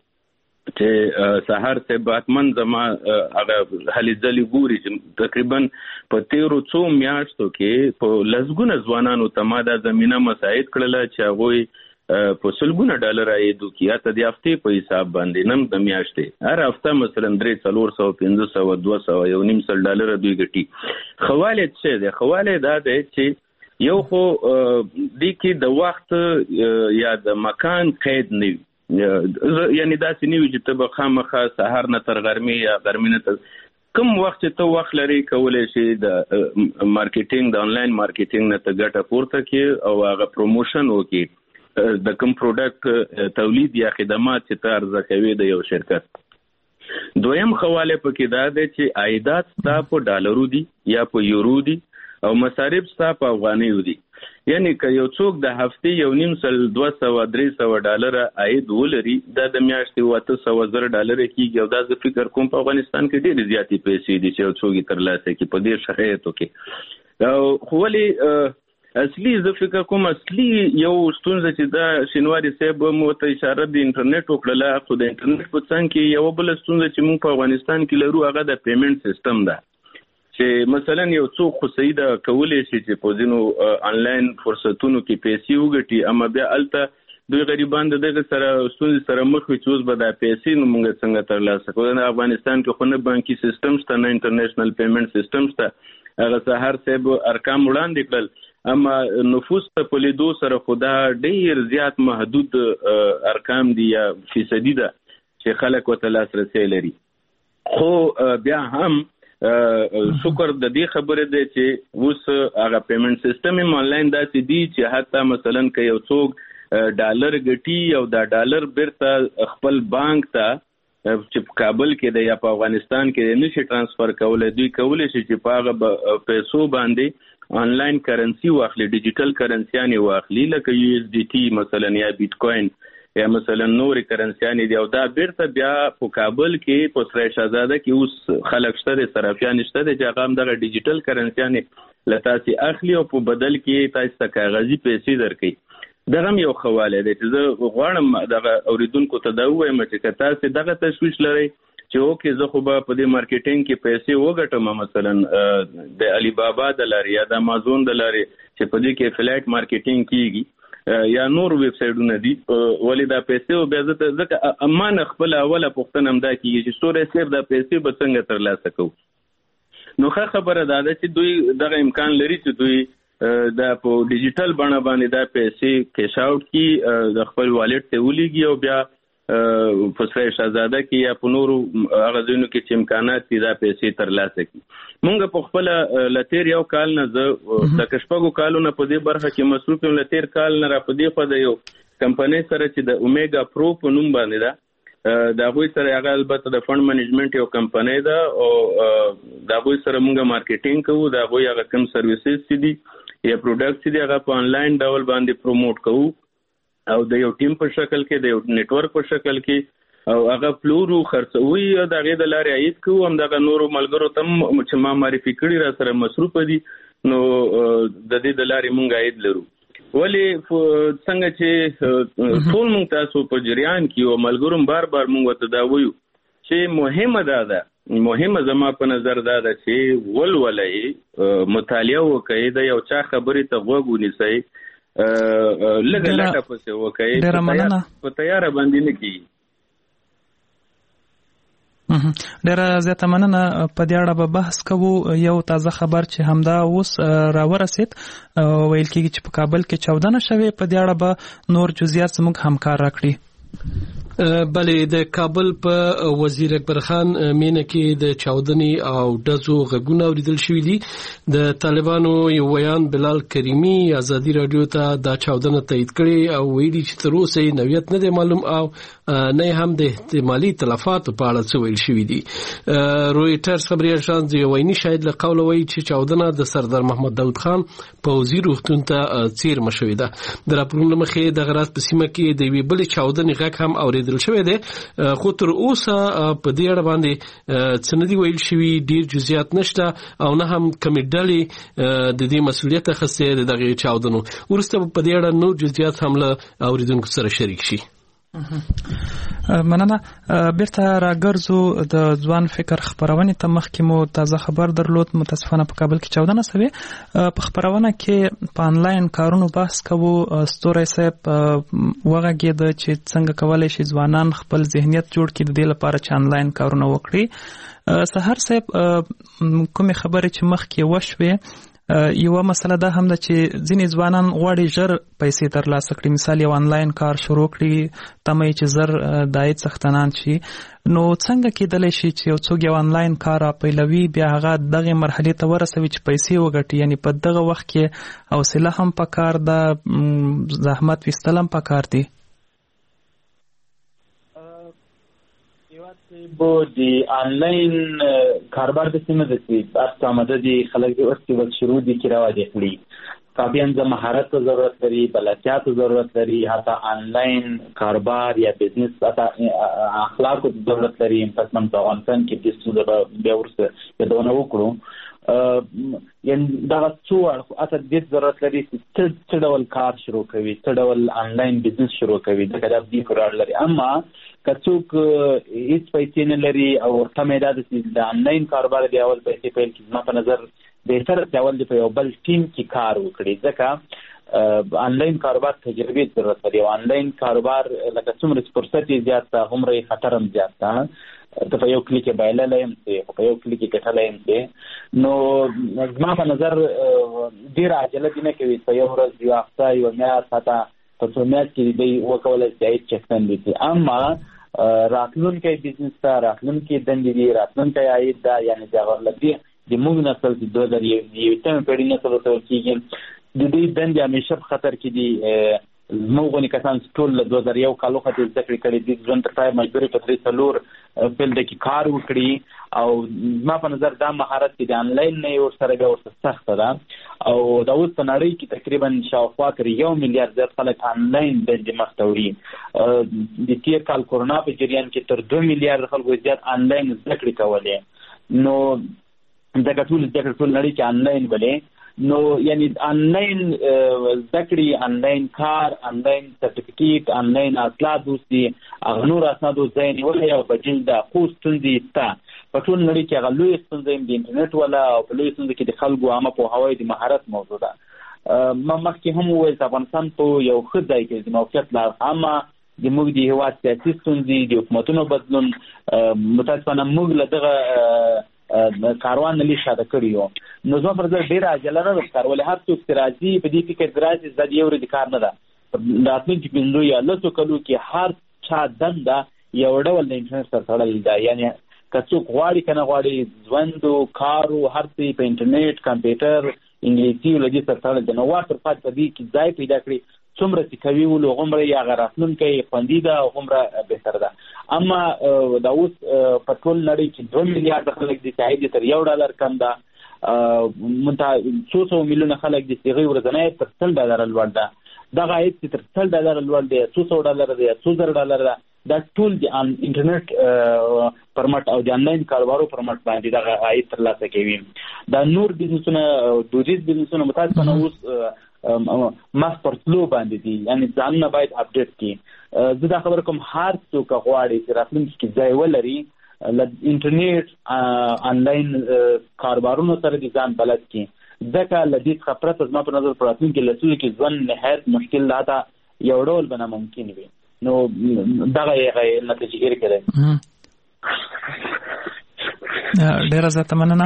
چې سحر ته باتمن زما هغه هلي ځلې ګوري چې تقریبا په 13 میاشتو کې په لسګونه ځوانانو ته ما دا زمينه مساعد کړله چې هغه په سلګونه ډالر عاید وکړي. اته د هفتې په حساب باندې نن د میاشتې هر هفته مثلا 300 400 500 200 یو نیم سل ډالر دوی ګټي. خواله څه ده؟ خواله دا ده چې یو خو د کې د وخت یا د مکان قید نه یعنی دا سنوي چې ته به خامخا سحر نه تر غرمې یا غرمې نه تر کوم وخت چې ته وخت لري کولای شي د مارکیټینګ د انلاین مارکیټینګ نه ته ګټه پورته کړي او هغه پروموشن وکړي د کوم پروډکټ تولید یا خدمات چې ته عرضه کوي د یو شرکت. دویم حواله پکې دا ده چې عایدات ستا په ډالرو دي یا په یورو دي او مصارف ستا په افغانیو دي. یعنی که یو څوک د هفتې یو نیم سل 200 300 ډالر عاید ولري دا د میاشتې 800 ډالر کېږي او دا زه فکر کوم په افغانستان کې ډېرې زیاتې پیسې دي چې یو څوک ترلاسه کړي په دې شرایطو کې. خو ولې اصلي زه فکر کوم اصلي یو ستونزه چې دا شینواري صاحب مو ته اشاره د انټرنیټ وکړله، خو د انټرنیټ په څنګ کې یو بل ستونزه چې موږ په افغانستان کې لرو هغه د پیمنټ سیستم ده چې مثلا یو څوک خو سیده کولی شي چې په ځینو انلاین فرصتونو کې پیسې وګټي، اما بیا الته دوی غریبان د دغه سره ستونزې سره مخ وي چې اوس به دا پیسې نو موږ څنګه ترلاسه کوو. د افغانستان کې خو نه بانکي سیستم شته نه انټرنیشنل پیمنټ سیستم شته. هغه سحر صاحب ارقام وړاندې کړل اما نفوس ته په لیدو سره خو دا ډېر زیات محدود ارقام دي یا فیصدي ده چې خلک ورته لاسرسی لري. خو بیا هم شکر د دې خبره ده چې اوس هغه پیمنټ سیستم هم آنلاین داسې دي چې حتی مثلا که یو څوک ډالر ګټي او دا ډالر بیرته خپل بانک ته چې په کابل کې دی یا په افغانستان کې نشي ترانسفر کولای، دوی کولی شي چې په هغه پیسو باندې آنلاین کرنسی واخلي، ډیجیټل کرنسیانې واخلي لکه USDT مثلا یا بیټکوین یا مثلا نورې کرنسیانې دي او دا بیرته بیا په کابل کې په سرای شهزاده کې اوس خلک شته دي، صرافیان شته دي چې هغه هم دغه ډیجیټل کرنسیانې له تاسې اخلي او په بدل کې تاسو ته کاغذي پیسې درکوي. دغه هم یو خواله دی چې زه غواړم دغه اوریدونکو ته دا ووایم چې که تاسې دغه تشویش لرئ چې اوکې زه خو به په دې مارکیټینګ کې پیسې وګټم مثلا د علی بابا د لارې یا د امازون د لارې چې په دې کې فلایټ مارکیټینګ کیږي یا نور ویب سایټونه دي، ولې دا پیسې او بیا زه ځکه امان خپل اوله پوښتنه هم دا کیږي چې ستوري صاحب دا پیسې به څنګه ترلاسه کوو. نو ښه خبره دا ده چې دوی دغه امکان لري چې دوی دا په ډیجیټل بڼه باندې دا پیسې کیش آوټ کی د خپل والټ ته ولېږي او بیا په سرای شهزاده کې یا په نورو هغه ځایونو کې چې امکانات دي دا پیسې ترلاسه کړي. مونږ په خپل لتیر یو کال نه زه د کشپګو کالونه په دې برخه کې مصروف یم. لتیر کال نه را په دې خو د یو کمپنۍ سره چې د اومیګا پرو په نوم باندې ده د هغوی سره هغه البته د فند منیجمنټ یو کمپنۍ ده او د هغوی سره مونږ مارکیټینګ کوو، د هغوی هغه کوم سرویسز چې دي یا پروډکټس دي هغه په آنلاین ډول باندې پروموټ کوو او د یو ټیم په شکل کې د یو نیټورک په شکل کې او هغه پلورو خرڅوي او د هغې د لارې عاید کوو. همدغه نورو ملګرو ته چې ما معرفي کړي را سره مصروفه دي نو د دې د لارې مونږ عاید لرو. ولې څنګه چې ټول مونږ تاسو په جریان کې او ملګرو بار بار مونږ ورته دا وایو چې مهمه زما په نظر دا ده چې ولولئ مطالعه وکړئ، د یو چا خبرې ته غوږ ونیسئ، لږه لټه پسې وکړئ، په تیاره باندې نه کېږي. ډیره زیاته مننه. په دې اړه به بحث کوو. یو تازه خبر چې همدا اوس راورسید ویل کېږي چې په کابل کې 14 شوې، په دې اړه به نور جزئیات زموږ همکار راکړي. بلې د کابل په وزیر اکبر خان مینه کې د چاودنې او ډزو غږونه اوریدل شوي دي. د طالبانو یو ویان بلال کریمی ازادي رادیو ته دا چاودنه تایید کړي او ویلي چې تر اوسه نوعیت نه دی معلوم او نه هم د احتمالي تلفاتو په اړه څه ویل شوي دي. رويټرز خبري اژانس یو ویني شاهد له قوله وایي چې چاودنه د سردار محمد داود خان پوځي روغتون ته څیرمه شوې ده. د راپورونو مخې د غراس په سیمه کې د یوې بلې چاودنې غږ هم اوریدل شوی دی، خو تر اوسه په دې اړه باندې څه نه دي ویل شوي، ډیر جزئیات نشته او نه هم کومې ډلې د دې مسؤلیت اخیستې د دغه چاودنو. وروسته په دې اړه نور جزئیات هم له اوریدونکو سره شریک شي. مننه. بیرته راګرځو د ځوان فکر خبرونه ته مخکې مو تازه خبر درلود. متاسفانه په کابل کې چاودنه شوې. په خبرونه کې په انلاین کارونو بحث کوو. ستوري صاحب وغږید چې څنګه کولای شي ځوانان خپل ذهنیت جوړ کړي د دې لپاره چې انلاین کارونه وکړي. سحر صاحب کومې خبرې چې مخکې وشوې، یو مسله ده هم ده چې ځینې ځوانان غواړي ژر پیسې ترلاسه کړي، مثال یو انلاین کار شروع کړي تمه چې زر د عاید څښتنان شي. نو څنګه کېدلی شي چې یو څوک یو انلاین کار پیلوي بیا هغه دغه مرحلې ته ورسوي چې پیسې وګټي؟ یعنی په دغه وخت کې حوصله هم پکار ده، زحمت ویستل هم پکار دي. بو دی آنلاین کاروبار د سیمه د سی تاسو آماده دي خلک د وخت په شروع دي کې راوځي کړی کافیان د مهارت ته ضرورت لري، بلدتیا ته ضرورت لري، حتی آنلاین کاروبار یا بزنس حتی اخلاق ته ضرورت لري. پس من په افغانستان کې د څه بیا ورسره یادونه وکړو یعنی دا څو اته د ضرورت لري چې څه ډول کار شروع کوي، څه ډول آنلاین بزنس شروع کوي، دا کله دې قرار لري. اما کڅوک هیڅ پیسې نه لري او ورته مې د آنلاین کاروبار دی اول پیسې پیل کړي، ما په نظر بهتره دی اول په یو بل ټیم کې کار وکړي، ځکه آنلاین کاروبار تجربه ضرورت لري. آنلاین کاروبار لکه څومره فرصت زیات ته همره خطر هم زیات ته. ته په یو کلیک بایلل هم ته په یو کلیک کټل هم ته. نو ما په نظر ډیر عجله دي نه کوي، په یو ورځ یو هفته یو میاشت حتی په څو میاشت کې دی وکولای شي چې څنګه دي. اما راتلونکي بزنس ته راتلونکي دندې دي، راتلونکي عاید دا یعنی دا ورلدي د موږ نسل د 2021 پیړۍ نسل ته ورکیږي. د دې دندې همیشه په خطر کې دي. موږ کسان ټول له 2001 کال وخت زده کړې کړې دي، ځون تر پای مجبورې په 3 فیلډ کې کار وکړي او ما په نظر دا مهارت د آنلاین نه ورسره به ورسره سخت ده. او دا اوس په نړۍ کې تقریبا شاوخوا تر 1 میلیارډ زیات خلک آنلاین د مختوري. د تیر کال کورونا په جریان کې تر 2 میلیارډ خلکو زیات آنلاین زده کړې کولې. نو دا ټول نړۍ کې آنلاین بلې. نو یعنی آنلاین ذکری، آنلاین کار، آنلاین سرټیفیکیټ، آنلاین اطلاعات دوستي اغنور اسنادو ځای نیولې او بدیل د خو ستوندې ته په ټول نړۍ کې هغه لوی ستونزې د انټرنیټ ولا او په لوی ستونزې کې د خلکو عامه په هوای د مهارت موضوع ده. ما مخکې هم وویل چې افغانستان په یو ښه ځای کې د موقعیت له امله د موږ د هېواد سیاسي ستونزې، د حکومتونو بدلون متاسفانه موږ له دغه کاروان نه لیشاده کړیو. نو زما پر ځای ډېره عجله نه ده پکار، ولې هر څوک چې راځي په دې فکر درازي زه د یو ورځې کار نه ده. راتلونکي 5 یا 10 کلو کې هر چا دنده یو ډول د انټرنیټ سره تړلې ده. یعنی که څوک غواړي که نه غواړي ژوندو کارو هر څه په انټرنیټ، کمپیوټر، انګلیسي ولدي سره تړل دي. نو وخت پر پات په دې کې ځای پیدا کړي څومره چې کوي ولو غومره یا غراتلونکي خوندي ده او غومره بهتر ده. اما دا اوس په ټول نړۍ کې 2 میلیارډ خلک دي چې عاید تر $1 کم ده. څو میلیونه خلک دي چې غوړي ورځنی تر $100 لوړ ده. دا عاید چې تر $100 لوړ دی، $200 دی، $2,000 ده. دا ټول د انټرنیټ پرمټ او د آنلاین کاروبارو پرمټ باندې دا عاید ترلاسه کوي. دا نور بزنسونه، دودیز بزنسونه متاسفانه اوس مخ پر تلو باندې دي، یعنی ځانونه باید اپډیټ کړي. زه دا خبره کوم هر څوک غواړي چې راتلونکي کې ځای ولري له انټرنیټ آنلاین کاروبارونو سره د ځان بلد کړي، ځکه له دې څخه پرته زما په نظر په راتلونکي لسلو کې ژوند نهایت مشکل ده، یو ډول به ناممکن وي. نو دغه یې نتیجې لري کړي. ډیره زیاته مننه.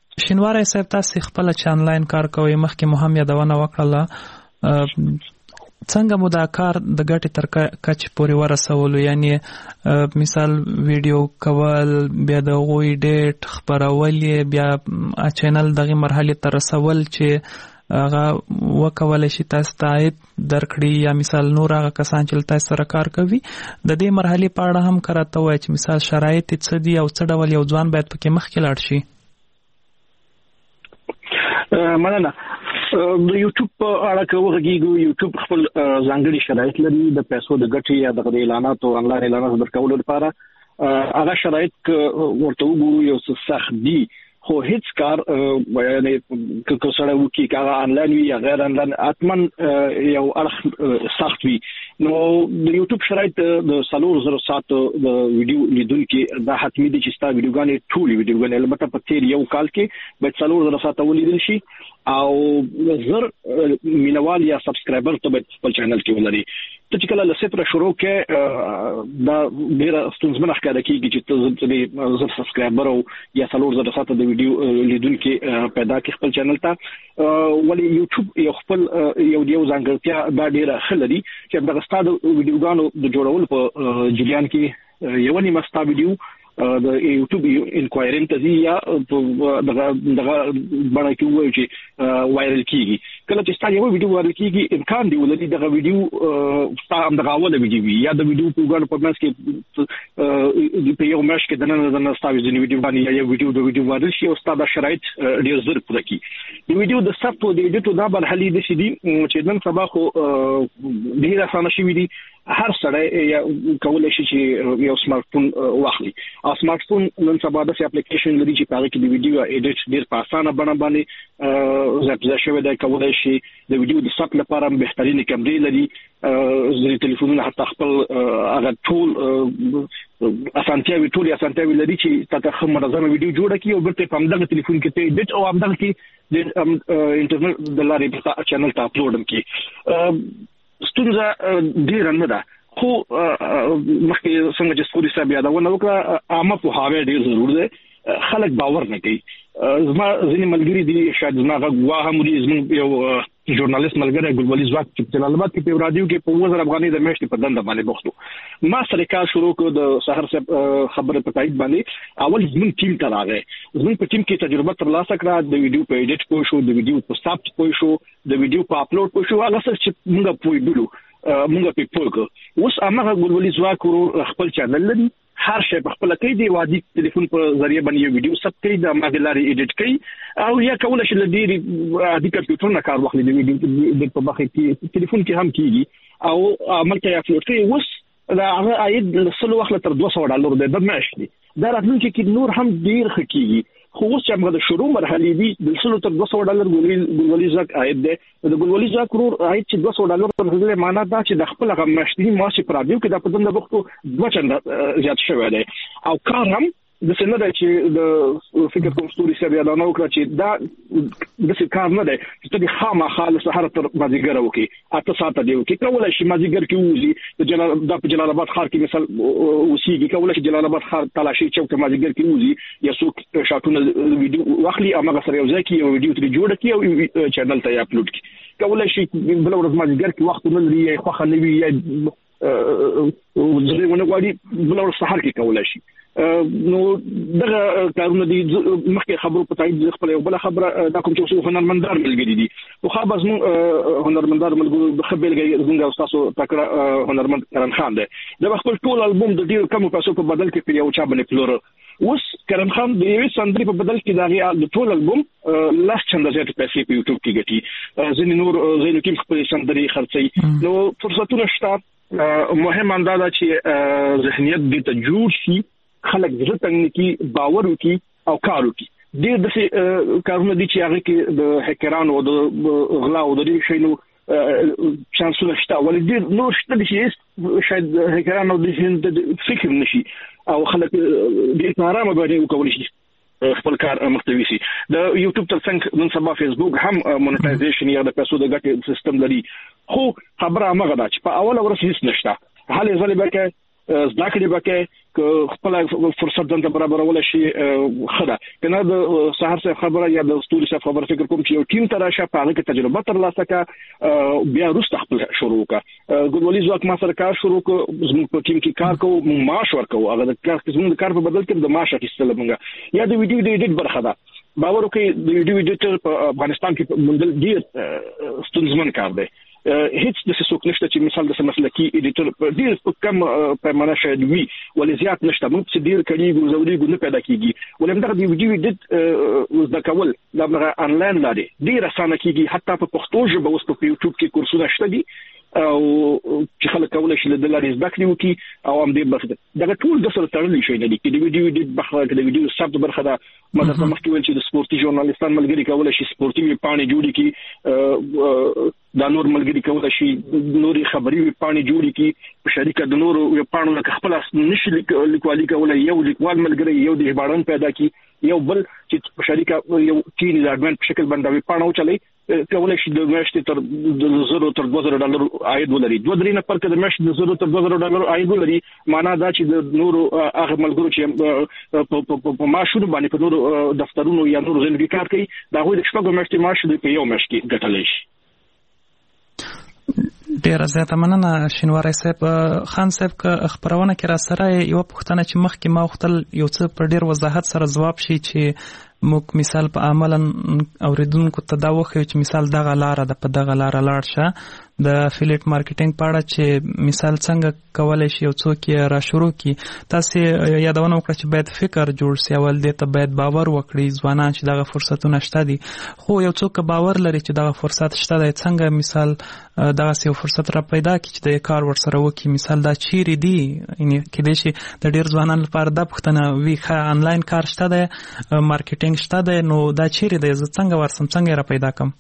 شینواری صاحب، تاسو خپل چې آنلاین کار کوئ، مخکې مو هم یادونه وکړله څنګه مو دا کار د ګټې تر کچ پورې ورسولو؟ یعنی مثال ویډیو کول، بیا د غوی ډیټ خبرول، بیا چینل دغه مرحله تر رسول چې هغه وکولای شي تاسو ته عاید درکړي، یا مثال نور هغه کسان چې تاسو سره کار کوي د دې مرحله په اړه هم کراته وای چې مثال شرایط څه دي او څه ډول یو ځوان باید پکې مخکې لاړ شي. مننه. د یوټیوب په اړه کومږي یوټیوب خپل ځانګړي شرایط لري د پیسو د ګټې یا د اعلاناتو انلاین اعلانات درکولو لپاره. هغه شرایط ورته وګورو یو څه سخت دي، خو هیڅ کار یعنی که سره وکی کار انلاین وي یا غیر انلاین اتمن یو اړخ سخت وي. نو د یوټیوب شرایط د 4000 ساعت د ویډیو لیدونکو دا حتمی دي چې ستا ویډیوګانې ټول ویډیوګانې البته په تیر یو کال کې باید 4000 ساعت ولیدل شي او زر مینوال یا سبسکرایبر ته خپل چینل کې ولري. ته چې کله له صفر شروع کې دا ډیره ستونزمنه ښکاره کیږي چې ته زر سبسکرایبر او یا 4000 ساعت د ویډیو لیدونکو پیدا کې خپل چینل ته ولی یوټیوب یو خپل یو ځانګړتیا دا ډیره خلري چې د غستاد ویډیوګانو د جوړول په جریان کې یو نیمه ستا ویډیو د یوټیوب انکوایرینګ ته یا دغه باندې کې وایي چې وایرل کیږي. کله چې ستاسو یو ویډیو وایرل کیږي امکان دی ولې دغه ویډیو ستاسو دغه اوله ویډیو یا د ویډیو په ګڼ په منځ کې د یو مش کې د نن ستاسو د ویډیو باندې یا ویډیو د ویډیو وایرل شي او ستاسو شرایط ډیر زر پوره کی. د ویډیو د ثبت او د ایډیټ دا مرحله دي چې نن سبا خو ډیر اسانه شي وي. هر سړی کولای شي چې یو سمارټ فون واخلي او سمارټ فون نن سبا د اپلیکیشن لري چې هغه کې د ویډیو ایډیټ ډیر په اسانه باندې زیات شوی دی. کولای شي د ویډیو د ثبت لپاره بهترین کیمرې لري، د ټلیفونونو حتی خپل هغه ټول اسانتیاوي لري چې تاسو منظمه ویډیو جوړه کړئ او برته په همدغه ټلیفون کې ته ایډیټ او همدغه کې د انټرنیټ د لارې په چینل ته اپلوډ کړئ. ستونزه ډیر نه ده، خو مخکې څنګه چې سوري صاحب یادونه وکړه عامه په هاوی ډیر ضرور دی. خلک باور نه کوي. زما ځینې ملګری دي شاید زما غوا هم دي، زموږ یو ژورنالیست ملګری ګلولي ځواک چې په جلال آباد کې په رادیو کې په 1000 افغانۍ د میاشتې په دنده باندې بوختو. ما سره کار شروع کړ د سحر صاحب خبره په تایید باندې. اول زموږ ټیم ته راغی، زموږ په ټیم کې تجربه ترلاسه کړه، د ویډیو په ایډیټ پوه شو، د ویډیو په ثبت پوه شو، د ویډیو په اپلوډ پوه شو. هغه څه چې موږ پوه ډلو موږ په پوه کړ. اوس هغه ګلولي ځواک خپل چینل لري، هر شی په خپل کې دی، وادي ټلیفون په ذریعہ باندې یو ویډیو ثبت کوي، د ماګلاري ایډیټ کوي او یا کولای شي لدی د کمپیوټر نه کار واخلي. د ویډیو د په مخ کې ټلیفون کې هم کیږي او عمل کوي اپلوډ کوي. اوس دا هغه عاید له سلو وخت تر $200 دی د میاشتې. دا راتلونکي کې نور هم ډیر خکېږي. خو اوس چې موږ د شروع مرحله دی د سلو تر $200 ګلولي ځک عاید دی. د ګلولي ځک ورور عاید چې $200 په حواله معنا دا چې د خپل هغه میاشتې معاش پر رادیو کې د پدند وختو 2 چنده زیات شوی دی او کار هم د څنګه دی چې د فکر کوم ستوري سره یادونه وکړه چې دا د څه کار نه دی چې د خامخا له سحر تر مازیګر وکي اته ساعت دی وکي. کولای شي مازیګر کې وځي د جلال آباد ښار کې مثال وسیږي، کولای شي جلال آباد ښار تلاشي چوک مازیګر کې وځي یا څوک شاټونه ویډیو واخلي او هغه سره یو ځای کې یو ویډیو ترې جوړ کړي او چینل ته اپلوډ کړي. کولای شي بل ورځ مازیګر کې وخت نه لري خو خلوي یا ځلېونه غواړي بل ورځ سحر کې کولای شي. نو دغه کارونه دي. مخکې خبرو په تایید خپل یو بل خبره دا کوم چې هنرمندار ملګری دي او خو به زموږ هنرمندار ملګرو د خبرګي زموږ استادو تکړه هنرمند کرن خان دی. دا خپل ټول البوم د ډیر کم پیسو په بدل کې په یو چا باندې پلور. اوس کرن خان د یوې سندري په بدل کې دا د ټول البوم لاس چنده زیات پیسې په یوټیوب کې ګټي. ځینې نور زینو کې خپل سندري خرڅي. نو فرصتونه شته. مهم اندازه چې ذهنیت دې ته جوړ شي، خلک زړه تنګي باور وکي او کار وکي. ډېر د کارونه دي چې هغه کې د هکرانو او د غلا او د دې شینو چانسونه شته، ولې ډېر نور شته چې شاید هکرانو د فکر نشي او خلک ډېر آرام باندې وکولای شي خپل کار مختوي شي. د یوټیوب ترڅنګ نن سبا فیسبوک هم مونټایزیشن یا د پیسو د ګټې سیستم لري. خو خبره هغه ده چې په اوله ورځ هیڅ نشته. حالې ځلې به کې ځکه به کې خپل فرصت ځان ته برابرول شي خره کنه د سحر صاحب خبره یا د استوري صاحب خبره فکر کوم چې یو ټیم ته راشه په هغه کې تجربه ترلاسه کا بیا وروسته خپل شروع کا ګډوالي ځواک ما سره کار شروع کو زموږ په ټیم کې کار کوو معاش ورکو هغه د کار په بدل کې د معاش اخیستل موږ یا د ویډیو ایډیټ برخه ده باور وکړئ د ویډیو ایډیټر په افغانستان کې مندل ډیر ستونزمن کار دی هیڅ د څه نشته چې مثال د مسلکي ایډیټر ډیر کم پیمانه شاید وي ولې زیات نشته موږ چې ډیر کړي ګوزوري ګونه پیدا کیږي ولې موږ د ویډیو ایډیټ د کول د انلاین لارې ډیر اسانه کیږي حتی په پښتو ژبه اوس په یوټیوب کې کورسونه شته دي او چې خلک کولای شي د لارې زده کړي وکي او هم دې برخه دغه ټول د سره تړلې شي نه دي چې د ویډیو ایډیټ برخه د ویډیو سبت برخه دا مطلب مخکې ویل چې د سپورتي ژورنالیستان ملګری کولای شي سپورتي پاڼې جوړي کی دا نور ملګری کولای شي نوري خبري پاڼې جوړي کی په شریکه د نورو پاڼو لکه خپل نشي لیکوالي کولای یو لیکوال ملګری یو د هبارن پیدا کی یو بل چې په شریکه یو ټیم ډیزاین په شکل باندې پاڼو چلای کولای شي د میاشتې تر $0 تر $2000 عاید ولري 2-3 نه پر کده میاشتې د $0 تر $2000 عاید ولري معنا دا چې د نورو هغه ملګرو چې په معاشونو باندې په نورو دفترونو یا نورو ځای کې کار کوي دا غوښتل چې په میاشتې معاش د یو میاشت کې ګټلای شي ډیر زیاته مننه شینواری صاحب خان صاحب که خبرونه کې را سره یو پوښتنه چې مخکې ما وختل یو څه په ډیر وضاحت سره جواب شي چې موږ مثال په عملاً اوریدونکو ته دا وخیو چې مثال دغه لار ده په دغه لار لاړ شه د افیلیټ مارکیټینګ په اړه چې مثال څنګه کولای شي یو څوک یې را شروع کی تاسو یادونه وکړه چې باید فکر جوړ شي اول دې ته باید باور وکړي ځوانان چې دغه فرصتونه شته دي خو یو څوک باور لري چې دغه فرصت شته دی څنګه مثال دغه یو فرصت را پیدا کی چې د کار ورسره وکړي مثال دا چیرې دی یعنی کېدای شي د ډیر ځوانانو لپاره دا پوښتنه وي ښه انلاین کار شته دی مارکیټینګ شته دی نو دا چیرې دی زه څنګه ورسم څنګه را پیدا کم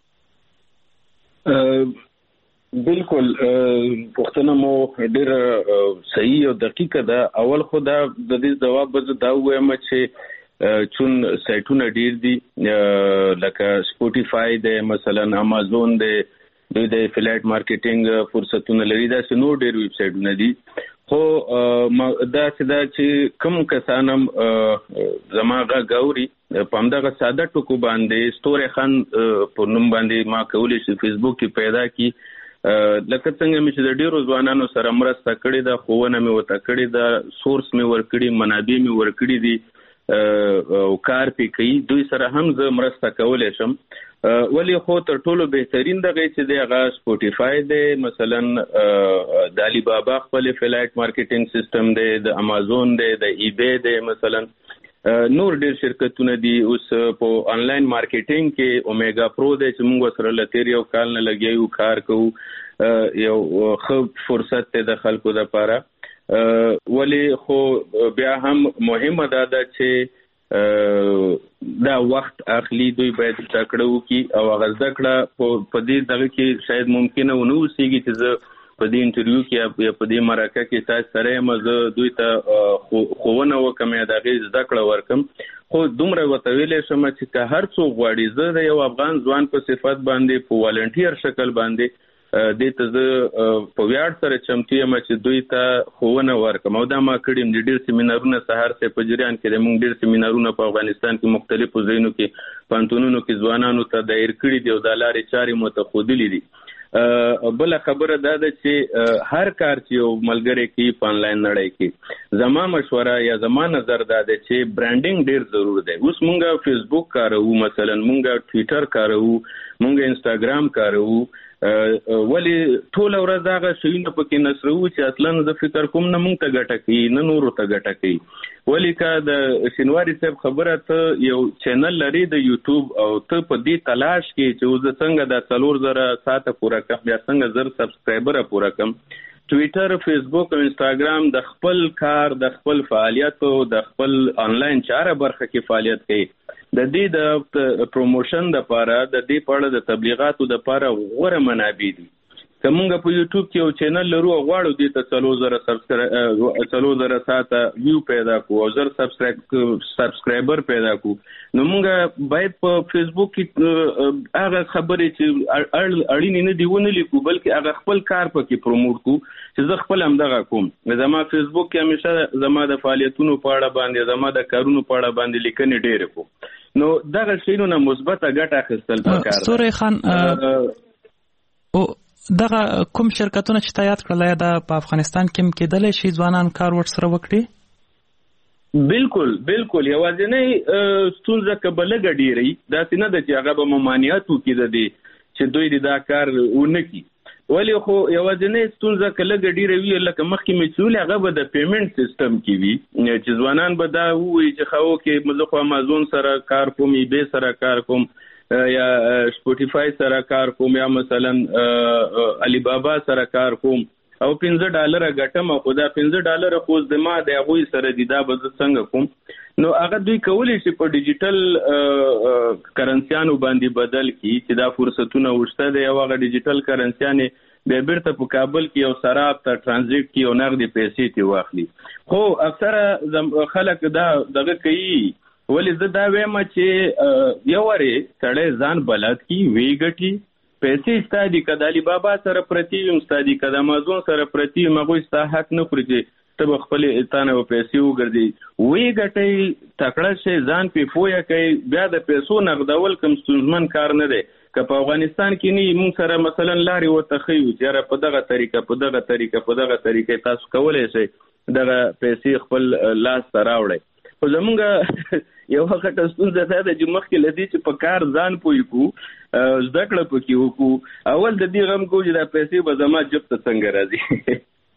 بالکل پښتنه مو ډېر صحیح او دقیق ده اول خو دا د دې جواب به دا وایم چې چون سایټونه ډېر دي لکه سپوټیفای ده مثلا امازون ده دوی د افیلیټ مارکیټینګ فرصتونه لري دا چې نور ډېر ویب سایټونه دي خو دا چې کوم کسانم زماغه غوري په همدغه ساده ټکو باندې ستوري خان په نوم باندې ما کولی شي فیسبوک کې پیدا کی لکه څنګه مې چې د ډیرو ځوانانو سره مرسته کړې ده خوونه مې وته کړې ده سورس مې ورکړي منابع مې ورکړي دي او کار پې کوي دوی سره هم زه مرسته کولی شم ولی خو تر ټولو بهترین دغه چې دی هغه سپوټیفای دی مثلا د علی بابا خپل افیلیټ مارکیټینګ سیستم دی د امازون دی د ای بی دی مثلا نور ډیر شرکتونه دي اوس په انلاین مارکیټینګ کې اومیګا پرو دی چې موږ سره لتیر یو کال نه لګیو کار کوو یو ښه فرصت دی د خلکو لپاره ولی خو بیا هم مهمه ده چې دا وخت اخلي دوی باید زده کړه وکړي او هغه زده کړه په دې دغه کې شاید ممکنه ونه اوسېږي چې زه په دې انټرویو کې یا په دې مرکه کې تاسو سره یم زه دوی ته خوونه وکم یا دغه زده کړه ورکم خو دومره وته ویلې شم چې هر څوک غواړي زه د یو افغان ځوان په صفت باندې په والنټیر شکل باندې دې ته زه په ویاړ سره چمتو یم چې دوی ته خوونه ورکم او دا ما کړم د ډیر سیمینارونه سهار سه په جریان کې موږ ډیر سیمینارونه په افغانستان کې مختلفو ځایونو کې پانتونونو کې ځوانانو ته دایر کړي دي او د لارې چارې متخودلې دي بل خبره دا ده چې هر کار چې یو ملګری کوي په انلاین نړۍ کې زما مشوره یا زما نظر دا ده چې برانډینګ ډیر ضرور دی اوس مونږه فیسبوک کاروو مثلا مونږه ټویټر کاروو مونږه انستګرام کاروو ولی ټول ورځ هغه شیونه پکې نشرو چې اصلا د فکر کوم نه مونږ ته ګټه کوي نه نور ته ګټه کوي ولی کا د شینواری صاحب خبره ته یو چینل لري د یوټیوب او ته په دې تلاش کې چې زه څنګه د 4000 ساعته پورا کم یا څنګه زر سبسکرایبر پورا کم ټویټر فیسبوک او انستګرام د خپل کار د خپل فعالیت او د خپل انلاین چاره برخه کې فعالیت کوي د دې د پروموشن د لپاره د دې په اړه د تبلیغاتو د لپاره غوړه منابع دي کومه په یوټیوب کې یو چینل لرو غواړو دې ته 3000 ساته ویو پیدا کو او 1000 سبسکرایبر پیدا کو نو موږ باید په فیسبوک کې هغه خبرې چې اړینې نه دی ونه لیکو بلکې هغه خپل کار پکې پروموټ کو چې زه خپل هم دغه کوم زما فیسبوک کې همیشه زما د فعالیتونو په اړه باندې زما د کارونو په اړه باندې لیکنې ډېرې کوم نو دغه شیونو نه مثبت ګټه اخیستل پکار سوري خان او دغه کوم شرکتونه چې تایید کړل دا په افغانستان کې کېدل شي ځوانان کار ورسره وکړي بالکل یوازینۍ ستونزه کبلګ ډیری دا څنګه د چې هغه به ممانعاتو کې د دې چې دوی دا کار ونکړي ولی خو یوازینۍ ستونزه کلګ ډیری وی لکه مخکې میچول هغه به د پیمنٹ سیستم کې وي چې ځوانان به دا وایي چې خو کې مزه امازون سره کار کوم ای سره کار کوم یا سپوټیفای سره کار کوم یا مثلا علی بابا سره کار کوم او $15 ګټم او دا $15 خو د ما د هغوی سره دی دا به څنګه کوم نو هغه دوی کولی شي په ډیجیټل کرنسیانو باندې بدل کی چې دا فرصتونه وشته دی او هغه ډیجیټل کرنسیانې به بیرته په کابل کې او سراب ته ترانزیټ کی او نغدي پیسې تی واخلي خو اکثره خلک دا دغه کوي ولی زه دا وایم چې یو وری سړی ځان بلد کی وی ګټي پیسې ستادي کدالي بابا سره پرتیوم ستادي کد امازون سره پرتیوم هغه ستا حق نه پرځي ته خپل اتانه پیسې وګرځي وی ګټي تکړه شي ځان په پویا کوي بیا د پیسو نقدول کوم ستونزمن کار نه دی که په افغانستان کې نه موږ سره مثلا لاري وتخیو چې په دغه طریقه تاسو کولای شئ دغه پیسې خپل لاس ته راوړئ خو زمونږ یو وخت ستونزه ده چې مخکې لدی چې په کار ځان پوي کو زده کړه پکې وکړو اول د دې غم کو چې دا پیسې به زما جب ته څنګه راځي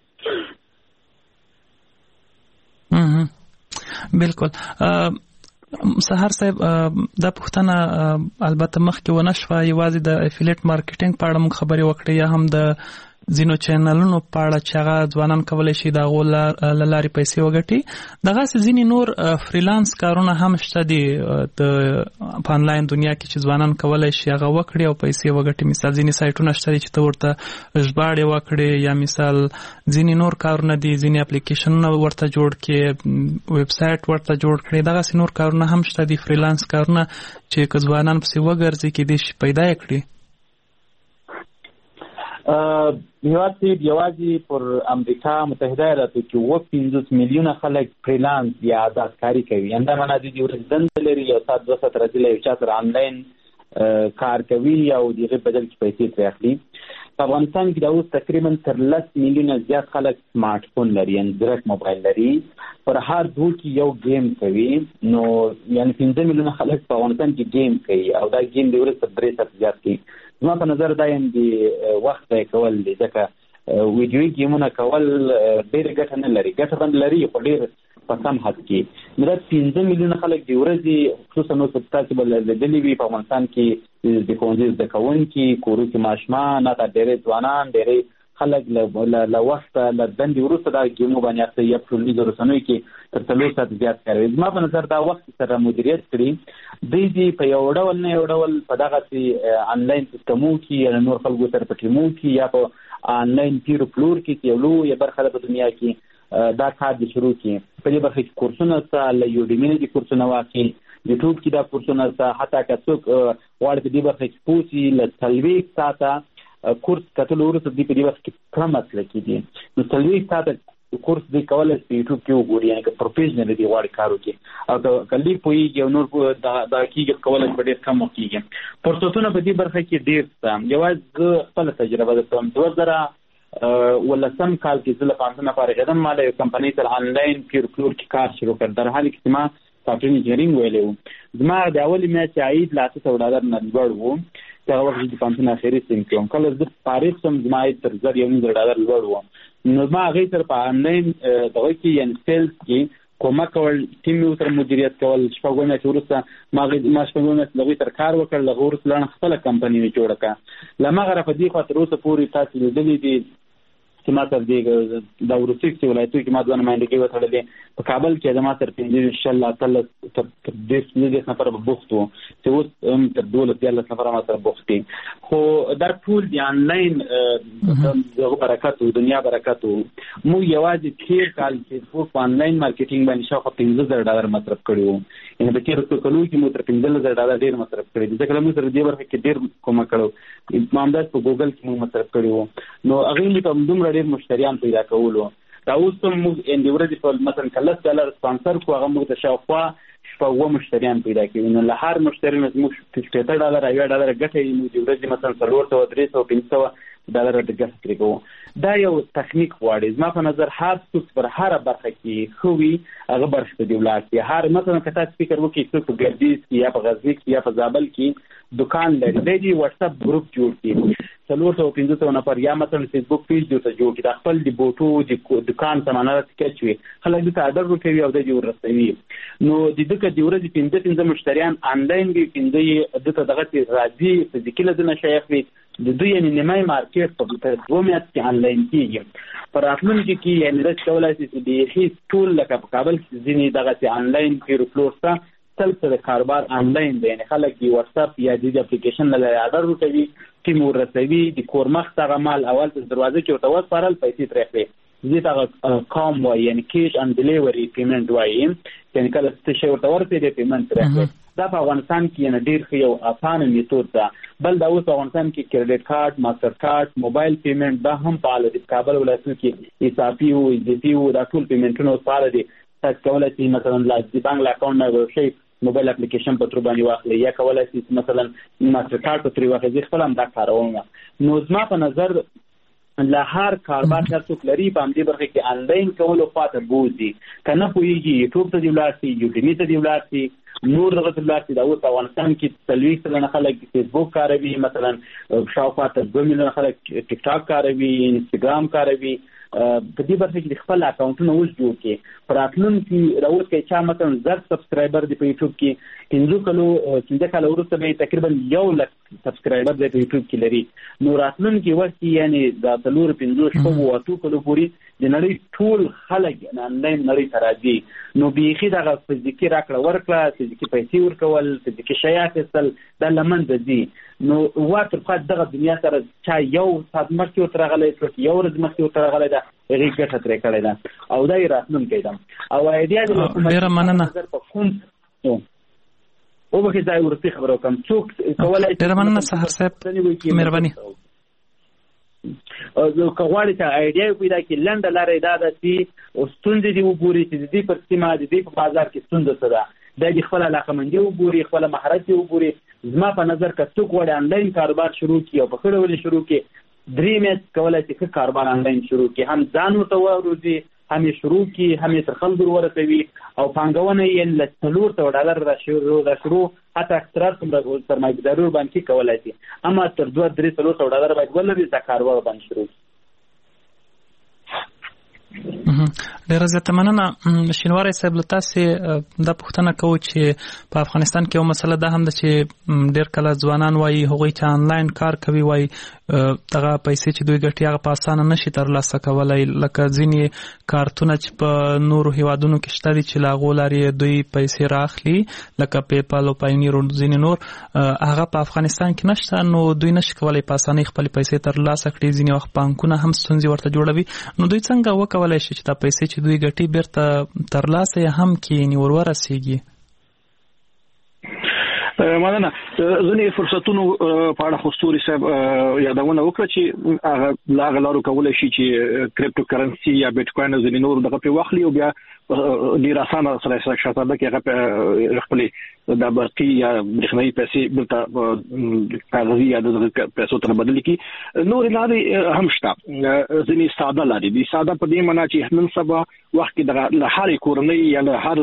بالکل سحر صاحب دا پښتنه البته مخکې ونه شوه یوازې د افیلیټ مارکیټینګ په اړه موږ خبرې وکړې یا هم د ځینو چینلونو په اړه چې هغه ځوانان کولی شي د هغو له لارې پیسې وګټي دغسې ځینې نور فریلانس کارونه هم شته دي په انلاین دنیا کې چې ځوانان کولی شي هغه وکړي او پیسې وګټي مثال ځینې سایټونه شته دي چې ته ورته ژباړې وکړې یا مثال ځینې نور کارونه دي ځینې اپلیکیشنونه ورته جوړ کړي ویب سایټ ورته جوړ کړي دغسې نور کارونه هم شته دي فریلانس کارونه چې که ځوانان پسې وګرځي کېدای شي پیدا یې کړي یوازې پر امریکا متحده ایالاتو کې 50 میلیونه خلک فریلانس یا آزاد کاری کوي انده معنا دي چې ورځ لري یو سات 2 ساعت راځي یو چا سره آنلاین کار کوي او دغه بدل کې پیسې ترې اخلي په افغانستان کې دا اوس تقریبا تر 10 میلیونه زیات خلک سمارټ فون لري اندروید موبایل لري پر هر دوه کې یو گیم کوي نو یعنی 15 میلیونه خلک په افغانستان کې گیم کوي او دا گیم د ورځ 3 ساعت زیات کوي زما په نظر دا یم د وخت کول دي ځکه ویډیو گیمونه کول ډېر ګټه نه لري ګټه باندې لري خو ډېر په کم حد کې نو دا 15 میلیونه خلک د ورځې خصوصا نو تاسو بل لیدلی وي په افغانستان کې د کوونځي د کوونکي کورو کې ماشومان نه ډېر ځوانان ډېر خلک له وخت له دندې وروسته دا گیمو باندې اخته یا ټولنیزو رسنیو کې تر 3 ساعت زیات کوي زما په نظر دا وخت سره مدیریت کړي دوی په یو ډول نه یو ډول په دغه آنلاین سیستمونو کې یا نور خلکو سره په ټیمونو کې یا په آنلاین پیر پلور کې یو لوی برخه په دنیا کې دا کار د شروع کې په دې برخه کې کورسونه سره له یوډیمي کې کورسونه واقعي یوټیوب کې دا کورسونه سره حتی که څوک واړ په دې برخه کې پوسی له 30 ساعته کورس کتل ورته د دې وخت کې کم مسلکی دي نو تلوي ساده کورس دی کولای په یوټیوب کې وګورئ یعنی که پروفیشنل دی غواړي کارو کې او کلی پوي یو نور دا کېږي کولای په ډېر کم کېږي فرصتونه په دې برخه کې ډېر ستام یوازې خپل تجربه ده کوم 2000 کال کې زله پانځنه فارغ یم مال یو کمپنی تر آنلاین پیر پلور کې کار شروع کړ در حال کې ما سافټویر انجینرینګ ویلو زما د اول میاشتې عاید لا $100 نه لوړ وو دا وخت د پانځنه اخیری سیم کوم کله د پاریس سم زما عاید تر $1,000 لوړ وو نو ما غي تر په آنلاین دغه کې یعنی سیلز کې کومه کول ټیم یو تر مدیریت کول شپږونه ورسته ما شپږونه لغوي تر کار وکړ لغور سلان خپل کمپنی جوړه کا لمغه را په دې خاطر اوسه پوری تاسو لیدلې دي چې ما تر دې د ورسېک چې ولایتو کې ما دوه نمائندګي وتړلې په کابل کې ما تر 15 تر 10 نفر بوخت وو چې اوس تر 12 نفر ما تر بوخت دي خو دا ټول دی انلاین د برکت او دنیا برکت مو یوازې تیر کال چې په انلاین مارکیټینګ باندې شاوخوا $15,000 مصرف کړی وو یعنې په تیر کلو کې مو تر $15,000 ډېر مصرف کړی دي ځکه موږ تر دې برخه کې ډېر کومه کړو مامداد په ګوګل کې مو مصرف کړی وو نو هغه موږ ته دومره ډېر مشتریان پیدا کولو دا اوس هم موږ ان د ورځې په مثلا $10 سپانسر کو هغه موږ ته شاوخوا شپږ مشتریان پیدا کړي نو له هر مشتری نه موږ $50 یا $1 ګټه موږ د ورځې مثلا $400 $300 د ګټه کړی کوو دا یو تخنیک غواړي زما په نظر هر څوک پر هر برخه کې خوي هغه برخه دی ولارتي هر مثلا کته سپیکر وکي څوک په ګردیز کې یا په غزنی کې یا په زابل کې دکان لري دی واتس اپ ګروپ جوړ کړي 450 نفر یا مثلا فیسبوک پیج جوړ کړي د خپل د بوټو د دکان سامانه سکیچوي خلک د آرډر ورکوي او د جوړ رسوي نو د دغه د ورځې 15 مشتریان انلاین وي 15 دغه راځي فزیکل د نشایخ وي د دوی یعنی نیمای مارکیټ په 2 میاشتې کې انلاین کیږي پر راتلونکي کې یعنی د کولای شي د هیڅ ټول لکه په کابل کې ځینې دغه انلاین پیرو فلورستا تل کاروبار انلاین دی یعنی خلک دی واتس اپ یا د اپلیکیشن له آرډر ورکوي چې مور رسوي د کورمخ څنګه مال اول په دروازه کې ورته وسپارل پیسې ترې دې تا کوم وای یعنی کیش اند ډیلیوري پیمنٹ وای یعنی کله چې شی ورته ورته دې پیمنٹ ترې دا په افغانستان کې نه ډیر یو اسانه میتود ده بل دا اوس افغانستان کې کریډټ کارت ماستر کارت موبایل پیمنٹ دا هم فعال دي کابل ولایت کې حسابي او دې پیو دا ټول پیمنټونه فعال دي تاسو کولای شئ مثلا د بانک اکاونټ نه ورشي موبایل اپلیکیشن په تر باندې واخلئ یا کولای شئ مثلا ماستر کارت په تر واخلئ خپل هم دا کاروم نو زما په نظر له هر کاروبار څخه لري په دې برخه کې انلاین کولو خاطر بوزي کنه پويږي یوټیوب ته دی ولارسي یوټیوب ته دی ولارسي نور دغه ولارسي دا اوس افغانستان کې تلويز سره خلک فیسبوک کاروي مثلا شاوخوا ته 2 میلیون خلک ټیک ټاک کاروي انستګرام کاروي په دې برخه کې خپل اکاونټونه اوس جوړ کړي پراتلون کې راوځي چې چا مثلا 10 سبسکرایبر دی په یوټیوب کې 15 کلو ورسته به تقریبا 1 لک سبسکرایبر دی په یوټیوب کې لري نو راتلون کې وخت یعنی دا 15 شپږ واتو کلو پوری د نړۍ ټول خلک انلاین نړۍ ته راځي نو بيخي دغه فزیکی راکړه ورکړه فزیکی پیسې ورکول فزیکی شیات استل د لمن د دي نو واتر خاط دغه دنیا سره چا یو سات مخکې وترغلې څوک یو ورځ مخکې وترغلې دا هغه ګټه ترې کړې ده او دا یې راتلون کېدم او ایډیا د ډیره مننه او به ځای ورته خبرو کوم څوک کولای ډیره مننه سحر صاحب مهرباني او کغواړي ته ایډیا پیدا کې لنډه لارې دا ده چې ستوندې دی وګوري چې د دې پر سیمه د دې په بازار کې ستونزه څه ده د خپل علاقه مندي وګوري خپل مهارت وګوري زما په نظر که څوک وړ انلاین کاروبار شروع کړي او په خړه ولې شروع کړي درې میاشتې کولای شي کاروبار انلاین شروع کړي هم ځان ورته وروزي هم شروع کړي هم تر خلکو ورسوي او پانګونه یې له $400 را شروع حتی اکثر څومره سرمایه‌دارو باندې کولای شي اما تر $200-300 باید ولري دا کاروبار باندې شروع ډیره زیاته مننه شینواری صاحب له تاسو د پښتنه کوو چې په افغانستان کې یو مسله ده هم د چې ډیر کله ځوانان وایي هغوی چې انلاین کار کوي وایي دغه پیسې چې دوی ګټي هغه په اسانه نشي ترلاسه کولای لکه ځینې کارتونه چې په نورو هیوادونو کې شته دي چې لا غولاري دوی پیسې راخلي لکه پیپال او پاینیر او ځینې نور هغه په افغانستان کې نشته نو دوی نشي کولای په اسانه خپل پیسې ترلاسه کړي ځینې وخت بانکونه هم ستونزې ورته جوړوي نو دوی څنګه وکولای شي چې دا پیسې چې دوی ګټي بیرته ترلاسه هم کې نیور ورسیږي مننه ځنې فرصتونو په اړه خصوصي صاحب یادونه وکړه چې هغه لا غلارو کولای شي چې کریپټو کرنسي یا بیت کوین ځنې نور دغه په واخلي او بیا ډیر اسانه سره شاته کې هغه خپل د برقي یا برېښنايي پیسې بلته کاغذي یا د پیسو ته بدل کی نور لارې هم شته ځنې ساده لارې دي ساده په دې معنی چې نن سبا وخت کې د هر کورنۍ یا د هر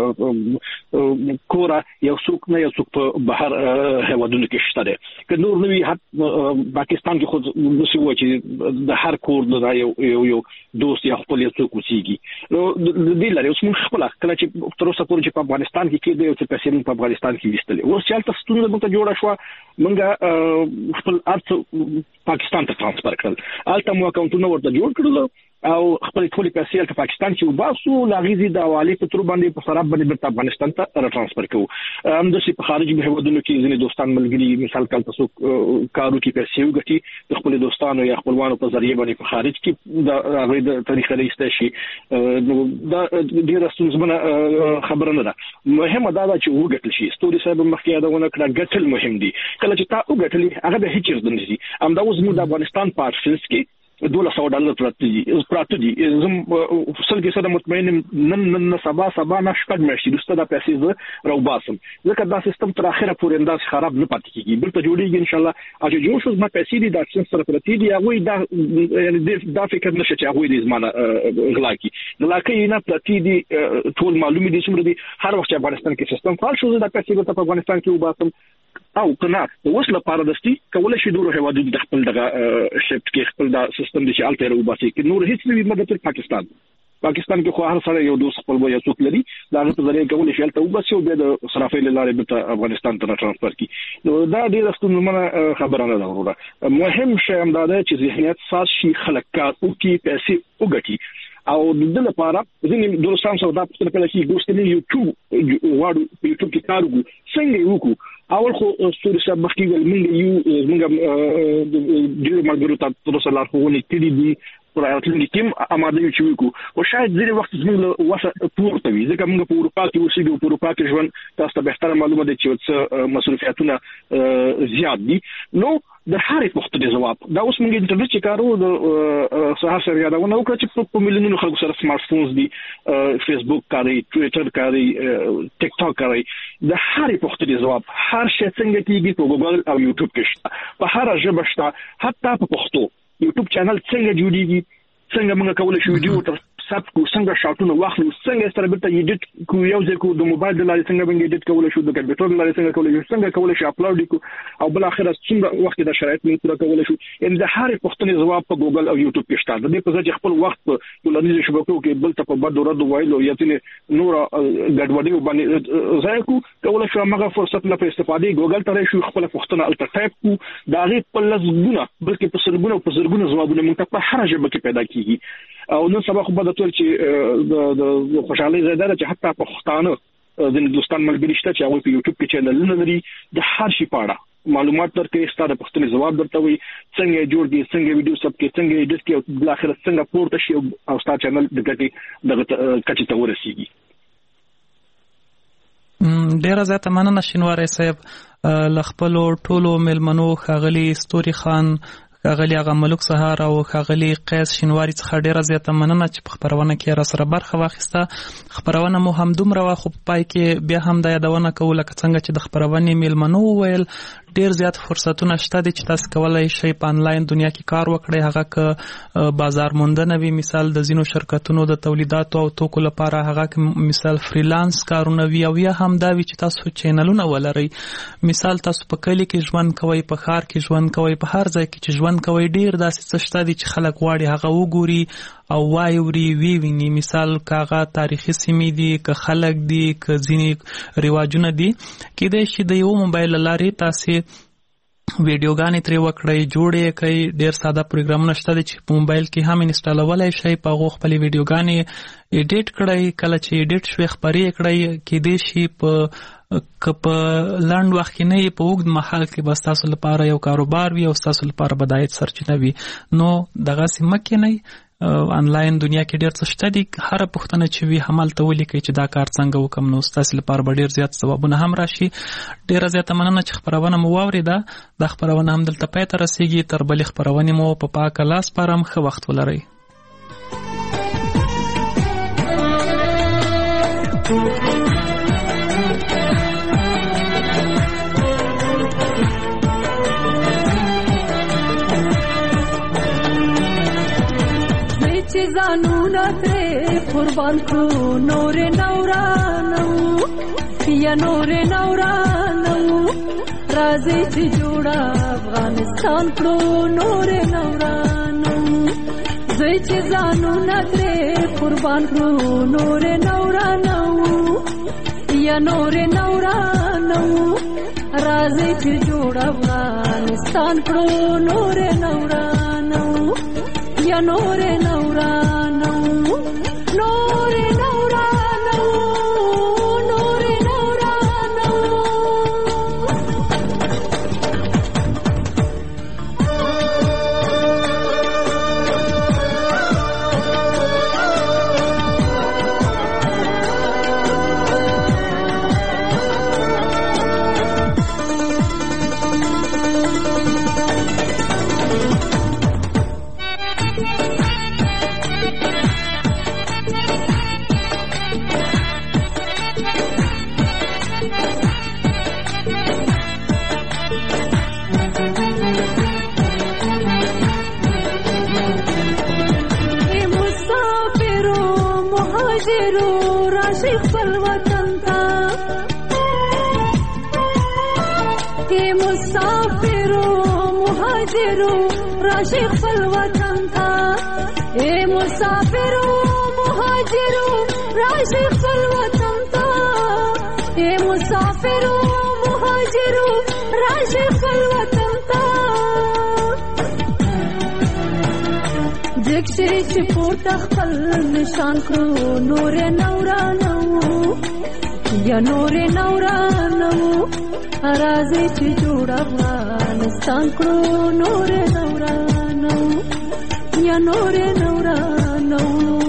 کور یو څوک نه یو څوک په بهر هوادونو کې شته ده که نور نوی پاکستان کې خود نشي و چې د هر کور د یو دوست یا خپل څوک وسیږي نو د دې لري اوس موږ خپل کله چې تر اوسه پورې چې په افغانستان کې کېده او چې پیسې په افغانستان کې وستلې اوس چې تاسو ستونزه مونږ ته جوړه شو موږ خپل ارڅ پاکستان ته ترانسفر کړل الته مو اکاونټونه ورته جوړ کړل او خپل ټول پیسې ته پاکستان کې وباسو لاغيزي د حواله په تر باندې په سراب باندې د افغانستان ته را ترانسفر کوو هم د په خارجي هیوادونو کې ځینې دوستان ملګري مثال کال تاسو کارو کې پیسې وګټي د خپل دوستانو یا خپلوانو په ذریعہ باندې په خارج کې د هغه د طریقې لري شي دا ډیره ستونزمنه خبره نه ده مهمه دا چې وګټل شي ستوري صاحب مخکې یادونه کړه ګټل مهم دي کله چې تا وګټلې هغه به هیڅ څه نه دي هم دا اوس موږ د افغانستان پارټنرز کې $1200 پراته دي زم سلګي سره مطمئن نن سبا نه شپږ مېشي دوسته د پیسې ز راوباسم ځکه دا سیستم تر اخره پورې انداز خراب نه پاتې کیږي بلته جوړیږي ان شاء الله اجه جوړ شو ما پیسې دي د اکسن سره پراته دي هغه دا یعنی دا فکر نشي چې هغه د زمانه غلاکی نه پراته دي ټول معلومي دي چې هر وخت افغانستان کې سیستم فعال شو د پیسې په افغانستان کې وباسم او کنه اوس لپاره دستي کولای شي دوه هوادو د خپل دغه شفت کې خپل دا سیستم دي چې الته وباسي کې نور هیڅ نه مدد پاکستان کې خو هر سره یو دوست خپل ویا څوک لري دا په ذریعہ کولای شي الته وباسي او د صرافۍ لارې د افغانستان ته ترانسفر کی دا ډیره ستونزمنه خبره نه ده وروره مهم شی هم دا ده چې ذهنیت ساز شي خلک کار او کې پیسې وګټي او د لپاره ځینې دوستان سره دا په خپل کې ګوستنی یوټیوب واړو یوټیوب کې کار وکړو څنګه وکړو اول خو ستوري صاحب مخکې ول موږ ډیر مرګرو ته تر سره لارښوونې کړې دي پرایتلنی ټیم اماده یو چې وکړو او شاید ځینې وخت موږ وسه پورته وي ځکه موږ په اروپا کې اوسېږو په اروپا کې ژوند تاسو ته به معلومه ده چې څه مصرفیاتونه زیات دي نو د هرې پوښتنې جواب دا اوس موږ انټرنیټ چې کارو د سهار سره یادونه وکړه چې په میلیونونو خلکو سره سمارټ فونز دي فیسبوک کاري ټوئیټر کاري ټیک ټاک کاري د هرې پوښتنې جواب هر شي څنګه کیږي په ګوګل او یوټیوب کې شته په هر ژبه شته حتی په پښتو یوټیوب چینل څنګه جوړیږي څنګه موږ کولای شو ویډیو تر سب کو څنګه شاټونه واخلو څنګه سره بیرته ایډیټ کو یو ځکه د موبایل د لارې څنګه باندې ایډیټ کولای شو د کمپیوټر د لارې څنګه کولای شو اپلوډ کو او بل اخر څنګه وخت د شرایط موږ پوره کولای شو ان د هر پښتنې جواب په ګوګل او یوټیوب کې شته د دې په ځای چې خپل وخت په ټولنیزو شبکو کې بل ته په بد رد وایلو یا تل نور ګډوډي باندې ځای کو کولای شو هغه فرصت نه استفاده ګوګل ته شو خپل پښتنه الټ ټایپ کو دا غي په لزګونه بلکې په سرګونه جوابونه موږ په هر ژبه کې پیدا کیږي او نن سبا خو به د د خوشحالي زیاده چې حتی په پښتانه د هندستان ملګری شته چې هغه په یوټیوب کې چینلونه لري د هر شي په اړه معلومات درکې ستاسو پښتني جواب درته وي څنګه جوړ دي څنګه ویډیو سب کې څنګه ایډیټ کې او بل اخر څنګه پورته شي او ستاسو چینل د ګټي دغه کچې ته ورسیږي ډیر زیاته مننه شینواری صاحب لخپلو ټولو ملمنو خاغلی ستوري خان خاغلی هغه ملک سهار او خاغلی قیس شینواری څخه ډیره زیاته مننه چې په خبرونه کې را سره برخه واخیسته خبرونه مو هم دومره واخو پای کې بیا هم د یادونه کوله څنګه چې د خبرونې ملمنو ویل ډیر زیات فرصتونه شته دي چې تاسو کولای شئ په انلاین دنیا کې کار وکړئ هغه ک بازار موندنه وي مثال د زینو شرکتونو د تولیداتو او توکو لپاره هغه مثال فریلانس کارونه وي او یا هم دا وي چې تاسو چینلونه ولرئ مثال تاسو په کلی کې ژوند کوئ په ښار کې ژوند کوئ په هر ځای کې چې ژوند کوئ ډیر داسې څه شته دي چې خلک غواړي هغه وګوري او وایوري ویني مثال کاغه تاریخي سیمې دي که خلک دي که ځینې رواجونه دي کېدای شي د یو موبایل لارې تاسو ویډیوګانې ترې وکړئ جوړې کړئ ډېر ساده پروګرامونه شته دي چې په موبایل کې هم انسټالولای شئ په هغو خپلې ویډیوګانې ایډیټ کړئ کله چې ایډیټ شوې خپرې کړئ کېدای شي په لنډ وخت کې نه په اوږد مهال کې به ستاسو لپاره یو کاروبار وي او ستاسو لپاره به د عاید سرچینه وي نو دغسې مه کېنئ انلاین دنیا کې ډېر څه شته دي هره پوښتنه چې وي همالته ولیکئ چې دا کار څنګه وکړم نو ستاسو لپاره به ډېر زیات ځوابونه هم راشي ډېره زیاته مننه چې خپرونه مو واورېده دا خپرونه هم دلته پای ته رسېږي تر بلې خپرونې مو په پاکه لاس سپارم ښه وخت ولرئ ځانونه ترې قربان کړو نورې نورانو یا نورې نورانو راځي چې جوړه افغانستان کړو نورې نورانو زوی چې ځانونه ترې قربان کړو نورې نورانو یا نورې نورانو راځي چې جوړ افغانستان کړو نور نورانو یا نور نورانو نور نورانو نور نورانو راشي خپل وطن ته کې مسافرو مهاجرو راشي خپل وطن ته اے مسافرو مهاجرو راشي خپل وطن ته اے مسافرو مهاجرو راشي خپل وطن ته دکشي چې پورته خپل نشان کړو نور نورانو یا نور نورانو راځي چې جوړ افغانستان کړو نور نورانو یا نور نورانو